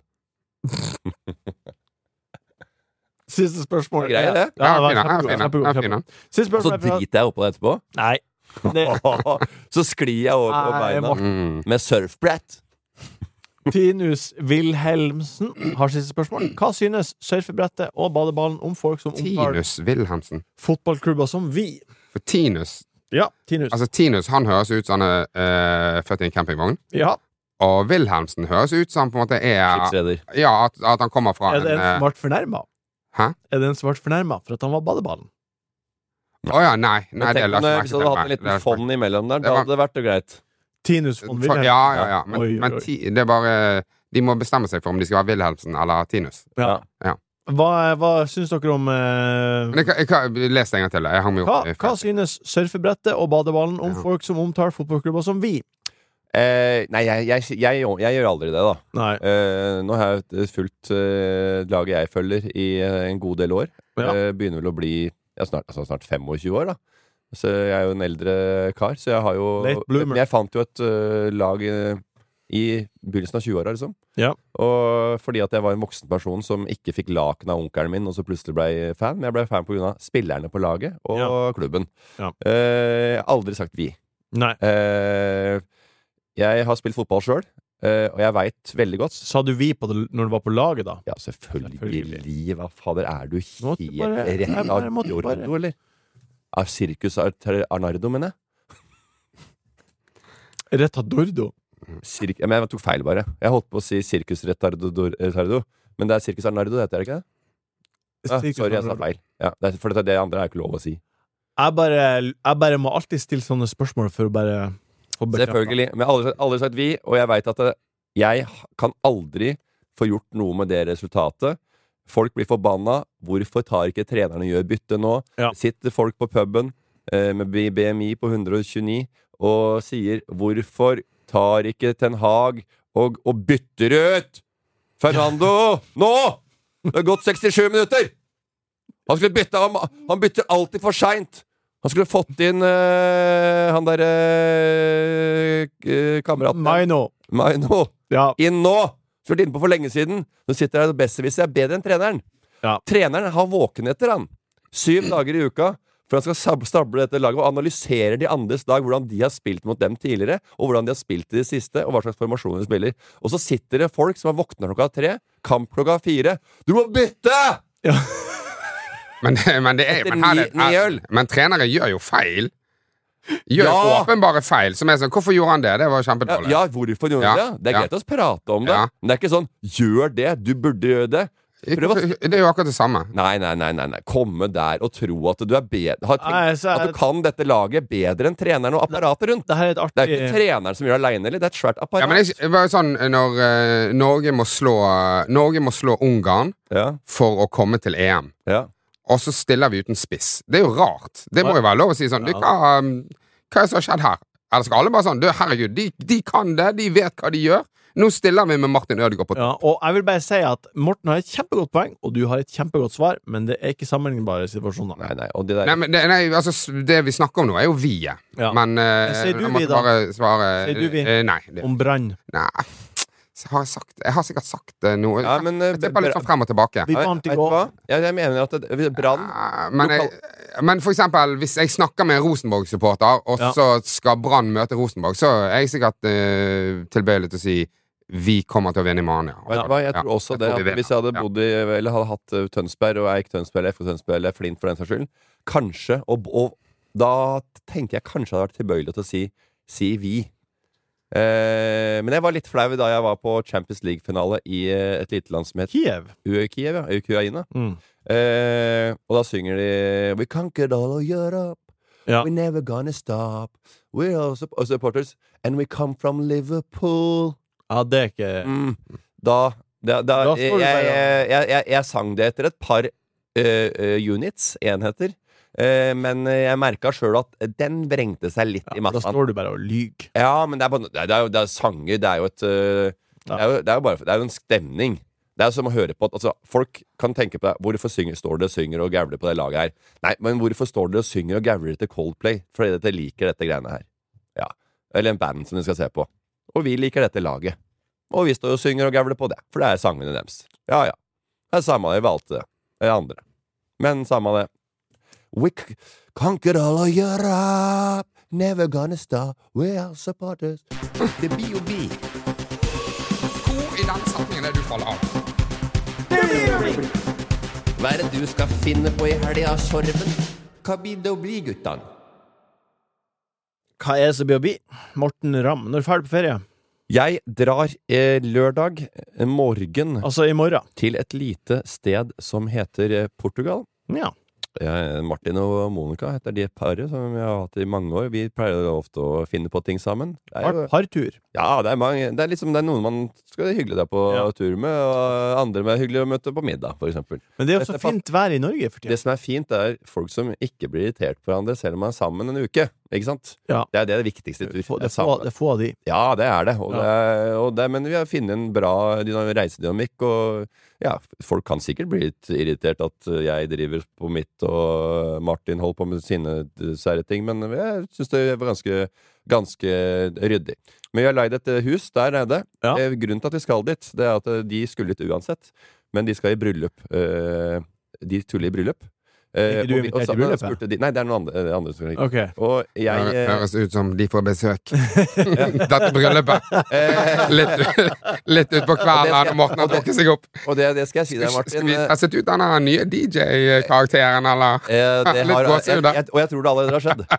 Siste spørsmål. Det er greit, det. Ja, det var fin, ja, kjempegod, fin, ja, kjempegod, ja, fin, kjempegod. ja. Siste Og så spørsmål. er fra- driter jeg oppå det etterpå. Nei. Det, Så sklir jeg over på Nei, beina Morten. Mm. med surfbrett. Tinus Wilhelmsen har siste spørsmål. Hva synes surfebrettet og badeballen om folk som omtaler Tinus Wilhelmsen. fotballklubber som vi? For Tinus Ja, Tinus. Altså Tinus han høres ut som han er uh, født i en campingvogn. Ja. Og Wilhelmsen høres ut som han på en måte er Skipsreder. Ja, at, at han kommer fra Er det en en som ble fornærma? Hæ? Er det en som ble fornærma for at han var badeballen? Å ja, nei. nei Men det tenk la om jeg det, ikke hvis du merke hadde til. hatt en Nei, det liten la jeg ikke fond imellom der, Det da var- hadde det vært greit. Tinus von For, Wilhelm. ja, ja, ja. Men, Oi, oi, men oi. ti, det er bare De må bestemme seg for om de skal være Wilhelmsen eller Tinus. Ja. Ja. Hva, hva syns dere om eh, Men jeg, kan- jeg, kan- les det en gang til. Jeg hang meg hva, opp i hva synes surfebrettet og badeballen om Ja. folk som omtaler fotballklubber som vi? Eh, nei, jeg, jeg, jeg, jeg, jeg gjør aldri det, da. Nei. Eh, nå har jeg fulgt eh, laget jeg følger i eh, en god del år. Ja. Eh, begynner vel å bli ja, snart, altså snart femogtjue år, da. Så jeg er jo en eldre kar, så jeg har jo Late bloomer. Men jeg fant jo et eh, lag eh, i begynnelsen av tjueåra, liksom. Ja. Og fordi at jeg var en voksen person som ikke fikk laken av onkelen min, og så plutselig ble fan. Men jeg ble fan pga. Spillerne på laget og Ja. klubben. Ja. Eh, jeg har aldri sagt vi. Nei. Eh, jeg har spilt fotball sjøl, eh, og jeg veit veldig godt Sa du vi på det når du var på laget, da? Ja, selvfølgelig. Selvfølgelig. Hva fader, er du Måtte helt bare- rett jeg bare av måtte bare- jordo, eller? Er Circus Ar- Arnardo, mener jeg? Retadordo. Cirk ja, men jeg tok feil, bare. Jeg holdt på å si Circus Retardo, Retardo men det er Circus Arnardo, det heter det ikke det? Ah, sorry, jeg sa feil. Ja, det er, for det, det andre er ikke lov å si. Jeg bare, jeg bare må alltid stille sånne spørsmål for å bare få bekreftet. Selvfølgelig. Men jeg har aldri, aldri sagt vi, og jeg veit at det, jeg kan aldri få gjort noe med det resultatet. Folk blir forbanna. Hvorfor tar ikke trenerne gjør bytte nå? Ja. Sitter folk på puben eh, med B M I på hundre og tjueni og sier 'Hvorfor tar ikke Ten Hag og, og bytter ut Fernando nå?' Det har gått sekstisju minutter! Han skulle bytte Han, han bytter alltid for seint! Han skulle fått inn eh, han derre uh, kameraten Maino. Maino Ja. inn nå! Skulle innpå for lenge siden. Nå sitter her og besserwisser er bedre enn treneren. Ja. Treneren har våkenetter, han. Syv dager i uka. For han skal sab- stable dette laget og analyserer de andres lag, hvordan de har spilt mot dem tidligere, og hvordan de har spilt i det siste, og hva slags formasjoner de spiller. Og så sitter det folk som har våkna klokka tre, kamp klokka fire. Du må bytte! Men, men det er Etter men, her ni- er, ni øl. men trenere gjør jo feil. Gjør Ja. åpenbare feil. Som er sånn, hvorfor gjorde han det? Det var Ja, kjempedårlig. ja, hvorfor gjorde Ja, du det? Det er ja. greit å prate om det, Ja. men det er ikke sånn 'gjør det', du burde gjøre det. Prøv å Det er jo akkurat det samme. Nei, nei, nei, nei, nei. Komme der og tro at du er bedre har tenkt, Nei, så er At du det- kan dette laget bedre enn treneren og apparatet rundt. Det her er et Det er artig ikke treneren som gjør det aleine, eller? Det er et svært apparat. Ja, men det er bare sånn når eh, Norge må slå Norge må slå Ungarn ja, for å komme til E M. ja. Og så stiller vi uten spiss. Det er jo rart. Det må jo være lov å si sånn du, hva, um, hva er det som har skjedd her? Eller skal alle bare sånn du, herregud, de, de kan det, de vet hva de gjør. Nå stiller vi med Martin Ødegaard på Ja, og jeg vil bare si at Morten har et kjempegodt poeng, og du har et kjempegodt svar, men det er ikke sammenlignbare situasjoner. Nei, nei, og det der Nei, men det, nei, altså, s- det vi snakker om nå, er jo vi-et. Ja. Men eh, Sier du jeg vi, måtte da? bare svare Sier du vi? eh, Nei. Det, Om Brann. nei. Så har jeg, sagt, jeg har sikkert sagt eh, noe. Ja, men, eh, det er bare litt sånn frem og tilbake. Vi Nei, vant i vet du går. hva? Ja, jeg mener at det- Brann Eh, Men, jeg, men for eksempel, hvis jeg snakker med en Rosenborg-supporter, og Ja. så skal Brann møte Rosenborg, så er jeg sikkert eh, tilbøyelig til å si vi kommer til å vinne i morgen, ja. Vet du hva, jeg tror Ja, også jeg det tror vi at vinner. Hvis jeg hadde Ja. bodd i Eller hadde hatt eh, Tønsberg og Eik Tønsberg eller F K Tønsberg eller Flint for den saks skyld, kanskje og, og da tenker jeg kanskje jeg hadde vært tilbøyelig til å si Si vi. Eh, men jeg var litt flau da jeg var på Champions League-finale i eh, et lite land som het Kiev. U- Kiev, ja. Ukraina. Mm. Eh, og da synger de We conquered all of Europe. Ja. We're never gonna stop. We're all sup- all supporters. And we come from Liverpool. Ja, det er ikke Mm. Da, da, da, Da står jeg, du jeg, bare- jeg, jeg, jeg sang det etter et par uh, uh, units, enheter. Uh, men jeg merket selv at den vrengte seg litt Ja, i da massan. står du bare og lyg. Ja, men det er, bare, det, er, det, er jo, det er sanger, det er jo et uh, det, er jo, det, er jo bare, det er jo en stemning. Det er jo som å høre på at altså, folk kan tenke på det. Hvorfor synger, står dere og synger og gavler på det laget her? Nei, men hvorfor står dere og synger og gavler til Coldplay? Fordi dere liker dette greiene her. Ja. Eller en band som dere skal se på. Og vi liker dette laget. Og vi står og synger og gavler på det, for det er sangene deres. Ja, ja. Det er samme det, vi valgte det. Det er andre. Men samme det. We conquered all of Europe, never gonna stop, we are supporters. The B O B. Hvor i den setningen er du faller av? Hva er det du skal finne på i helga, Sorben? Hva blir det å bli, guttan? Hva er det som blir å bli? Morten Ramm, når er du ferdig på ferie? Jeg drar eh, lørdag eh, morgen Altså i morgen. til et lite sted som heter eh, Portugal. Ja. Ja, Martin og Monica heter de paret som jeg har hatt i mange år. Vi pleier jo ofte å finne på ting sammen. Det er jo, Par, partur. ja, det er, mange, det er liksom det er noen man skal hyggelig deg på Ja. tur med, og andre med hyggelig å møte på middag, for eksempel. Men det er jo så Dette er fa- fint vær i Norge for Det tiden. som er fint, er folk som ikke blir irritert på hverandre selv om man er sammen en uke. Ikke sant? Ja. Det er det viktigste i tur. Få- Det Det er er få, sammen. det er få av de. Ja, det er det. Og Ja. det, er, og det men vi har funnet en bra dyna- reisedynamikk. Og ja, folk kan sikkert bli litt irritert at jeg driver på mitt, og Martin holder på med sine sære ting, men jeg syns det var ganske, ganske ryddig. Men vi har leid et hus der nede. Ja. Eh, Grunnen til at vi skal dit, det er at de skulle dit uansett. Men de skal i bryllup. Eh, De skulle i bryllup. Er ikke du og vi- og invitert i så- bryllupet? spurte de- Nei, det er noen andre, andre som skal. Ok. Og jeg Hø- eh, Høres ut som de får besøk. Dette bryllupet. eh, Litt, litt ut på kvelden, og Morten har drukket seg opp. Og det, det skal jeg si deg, Skal Martin. vi testet ut denne nye D J-karakteren, eller? Eh, det Litt har, gåsehud, jeg, da. jeg, og jeg tror det allerede har skjedd.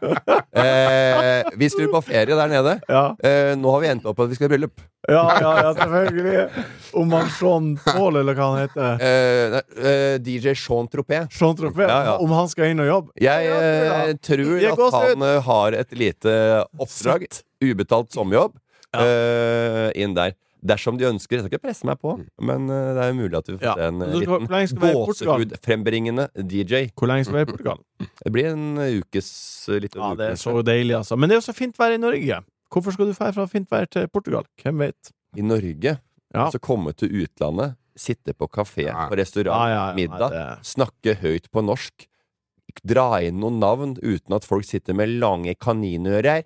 Eh, vi skulle på ferie der nede. Ja. Eh, nå har vi endt opp på at vi skal i bryllup. Ja, ja, ja, selvfølgelig. Om han Sean Paul, eller hva han heter. Eh, nei, eh, D J Sean Tropez. Sean Tropez. Ja, ja. Om han skal inn og jobbe. Jeg Ja, eh, ja. tror Jeg går at han eh, har et lite oppdrag, Sett. ubetalt sommerjobb, Ja. eh, inn der. Dersom de ønsker. Jeg skal ikke presse meg på, men eh, det er jo mulig at vi får Ja. se en Men eh, du skal- hvor lenge skal vi være i Portugal? liten gåsehudfrembringende D J. Hvor lenge skal vi være i Portugal? Det blir en ukes eh, litt Ja, over det er ukes- så deilig, altså. Men det er jo så fint vær i Norge. Hvorfor skal du fære fra fint vær til Portugal? Hvem vet? I Norge. Ja. Altså komme til utlandet, sitte på kafé, Ja. på restaurant, Ja, ja, ja. middag, Nei, det- snakke høyt på norsk, dra inn noen navn uten at folk sitter med lange kaninører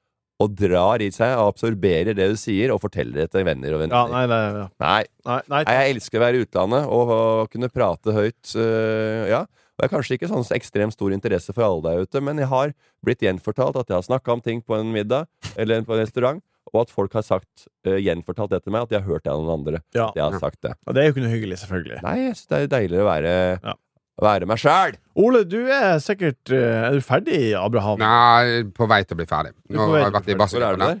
og drar i seg og absorberer det du sier, og forteller det til venner og venner. Ja, nei, nei, ja. nei. nei, nei. Nei, jeg elsker å være i utlandet og, og kunne prate høyt. øh, ja. Og jeg har kanskje ikke sånn ekstremt stor interesse for alle der ute, men jeg har blitt gjenfortalt at jeg har snakket om ting på en middag eller på en restaurant, og at folk har sagt, øh, gjenfortalt det til meg, at de har hørt det av noen andre. Ja. Jeg har sagt det. Og det er jo ikke noe hyggelig, selvfølgelig. Nei, jeg synes det er deilig å være, Ja. være meg sjæl. Ole, du er sikkert eh, Er du ferdig, Abraham? Nei, på vei til å bli ferdig. Du er Nå på vei har jeg til å vært bli i ferdig. Hvor er du Barcelona. der?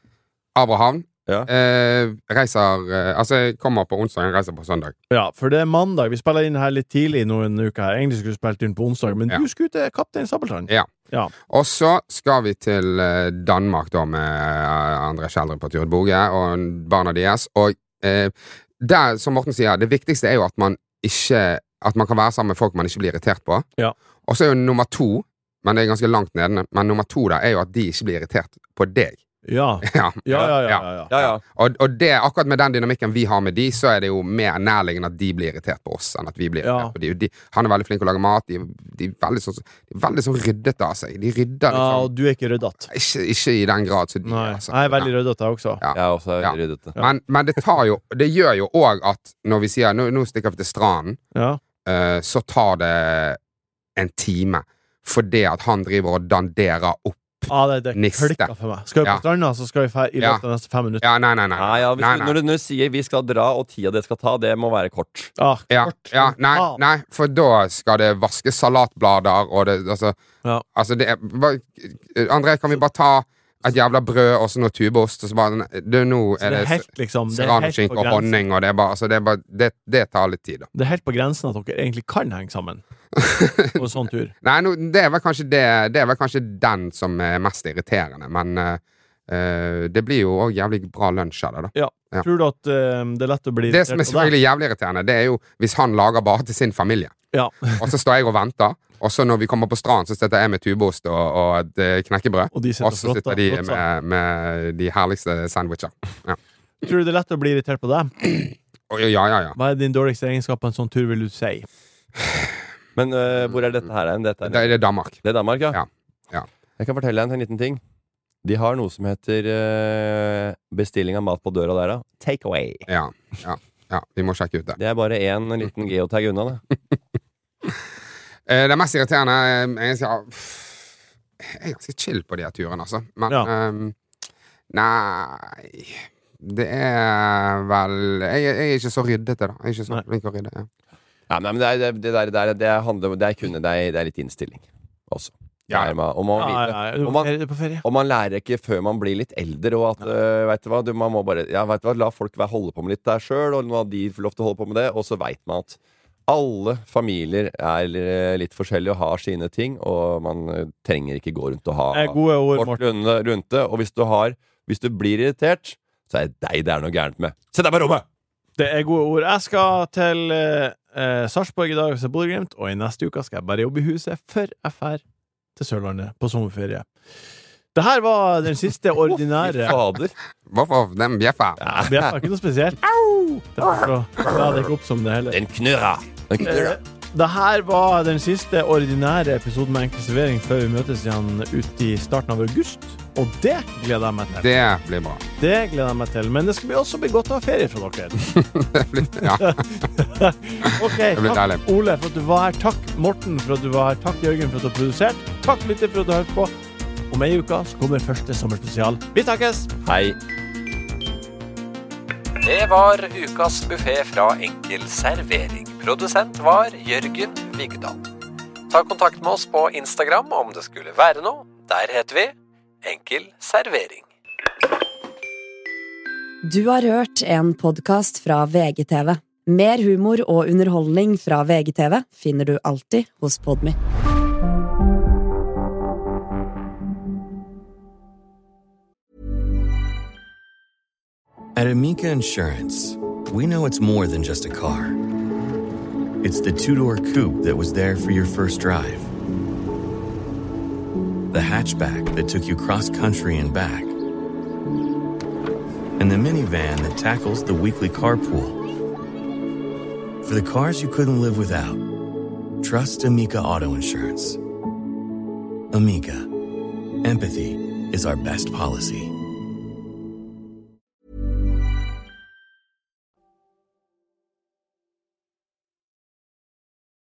Abraham Ja. eh, reiser eh, Altså, jeg kommer på onsdag, jeg reiser på søndag. Ja, for det er mandag. Vi spiller inn her litt tidlig noen uker her. Egentlig skulle vi spilt inn på onsdag, men Ja. du skulle til Kaptein Sabeltann. Ja. Ja. Og så skal vi til eh, Danmark da med eh, André Kjeldre på Turid Boge og barna deres. Og eh, der, som Morten sier, det viktigste er jo at man ikke At man kan være sammen med folk man ikke blir irritert på. Ja. Og så er jo nummer to, men det er ganske langt nede, men nummer to der er jo at de ikke blir irritert på deg. Ja. Ja, Ja, ja, ja, ja, ja. Ja, ja. Og, og det, akkurat med den dynamikken vi har med de, så er det jo mer nærliggende at de blir irritert på oss, enn at vi blir Ja. irritert på de. de. Han er veldig flink til å lage mat. De, de er veldig sånn, de er veldig sånn ryddete av seg. De rydder Ja, liksom og du er ikke røddatt. ikke, ikke i den grad som de Nei. er. Altså. Jeg er veldig røddatt, jeg også. Ja. Jeg er også Ja. veldig ryddete. Men, men det tar jo Det gjør jo òg at når vi sier nå, nå stikker vi til stranden, Ja. eh, så tar det en time fordi at han driver og danderer opp. Ah, det, det Niste. klikker for meg. Skal vi på Ja. stranda, så skal vi fære i Ja. løpet av de neste fem minutter. Ja, nei, nei, nei. Nei, ja, hvis nei, du, nei. når, du, når du sier vi skal dra, og tida det skal ta, det må være kort. Ah, Ja, kort. ja, nei, Ah. nei, for da skal det vaskes salatblader, og det Altså, Ja. altså det er bare, André, kan vi bare ta et jævla brød og så noe tubeost, og så bare du, Nå Så er det er det helt, liksom, det er helt på serranoskinke og grensen. honning, og det er bare Altså, det er bare Det, det tar litt tid, da. Det er helt på grensen at dere egentlig kan henge sammen på en sånn tur. Nei, nå, det er vel kanskje det Det er vel kanskje den som er mest irriterende, men eh, eh, det blir jo òg jævlig bra lunsj av det, da. Ja. Ja. Tror du at eh, det er lett å bli Det som er irritert på deg? selvfølgelig jævlig irriterende, det er jo hvis han lager bare til sin familie. Ja. Og så står jeg og venter. Og så når vi kommer på stranden, så sitter jeg med tubeost og, og et eh, knekkebrød. Og, de sitter og så flott, sitter de flott, med, med de herligste sandwicher. Ja. Tror du det er lett å bli irritert på deg? Og, ja, ja, ja. Hva er din dårligste egenskap på en sånn tur, vil du si? Men øh, hvor er dette her? Dette er, Det er Danmark. det er Danmark, ja. Ja. Ja. Jeg kan fortelle deg en liten ting. De har noe som heter øh, bestilling av mat på døra der, da. Take away. Ja, ja, ja. Vi må sjekke ut det. Det er bare én liten geotag unna, det. Eh, Det mest irriterende eh, Jeg skal, jeg er ganske chill på de her turene, altså. Men Ja. ehm, nei Det er vel Jeg, jeg er ikke så ryddete, da. Jeg er ikke så Nei. flink å rydde. Ja. Ja, men det, er, det, det der, det, er, det, handler, det, er kun, det, er, det er litt innstilling også. Ja. Det er, man- og, man, Ja, ja, ja. Du er og, på man, ferie, du er på ferie. og man lærer ikke før man blir litt eldre. Og at, øh, vet du hva, du, man må bare ja, vet du hva, la folk være, holde på med litt der sjøl, og la de få lov til å holde på med det. Og så veit man at alle familier er eh, litt forskjellige og har sine ting, og man eh, trenger ikke gå rundt og ha Eh, Gode ord, kort Morten. runde, rundt det. Og hvis du, har, hvis du blir irritert, så er det deg det er noe gærent med. Sett deg på rommet! Det er gode ord. Jeg skal til eh, eh, Sarpsborg i dag og se Bodø-Glimt, og i neste uke skal jeg bare jobbe i huset før jeg drar til Sørlandet på sommerferie. Det her var den siste ordinære Fader. Hvorfor den bjeffa? Ja, det er ikke noe spesielt. Au! Det er for å dra det ikke opp som det heller. Den knurra. Den knurra. Eh, Det her var den siste ordinære episoden med Enkel servering før vi møtes igjen ut i starten av august. Og det gleder jeg meg til. Det blir bra. Det gleder jeg meg til. Men det skal bli også bli godt å ha ferie fra dere. Det blir, ja. Ok, blir deilig. takk Ole for at du var her. Takk Morten for at du var her. Takk Jørgen for at du har produsert. Takk lytter for at du har hørt på. Om ei uke så kommer første sommerspesial. Vi takkes! Hei. Det var ukas buffé fra Enkel servering. Produsent var Jørgen Vigdal. Ta kontakt med oss på Instagram om det skulle være noe. Der heter vi Enkel servering. Du har hørt en podcast fra V G T V. Mer humor og underholdning fra V G T V finner du alltid hos Podme. At Amica Insurance, we know it's more than just a car. It's the two-door coupe that was there for your first drive. The hatchback that took you cross-country and back. And the minivan that tackles the weekly carpool. For the cars you couldn't live without, trust Amica Auto Insurance. Amica. Empathy is our best policy.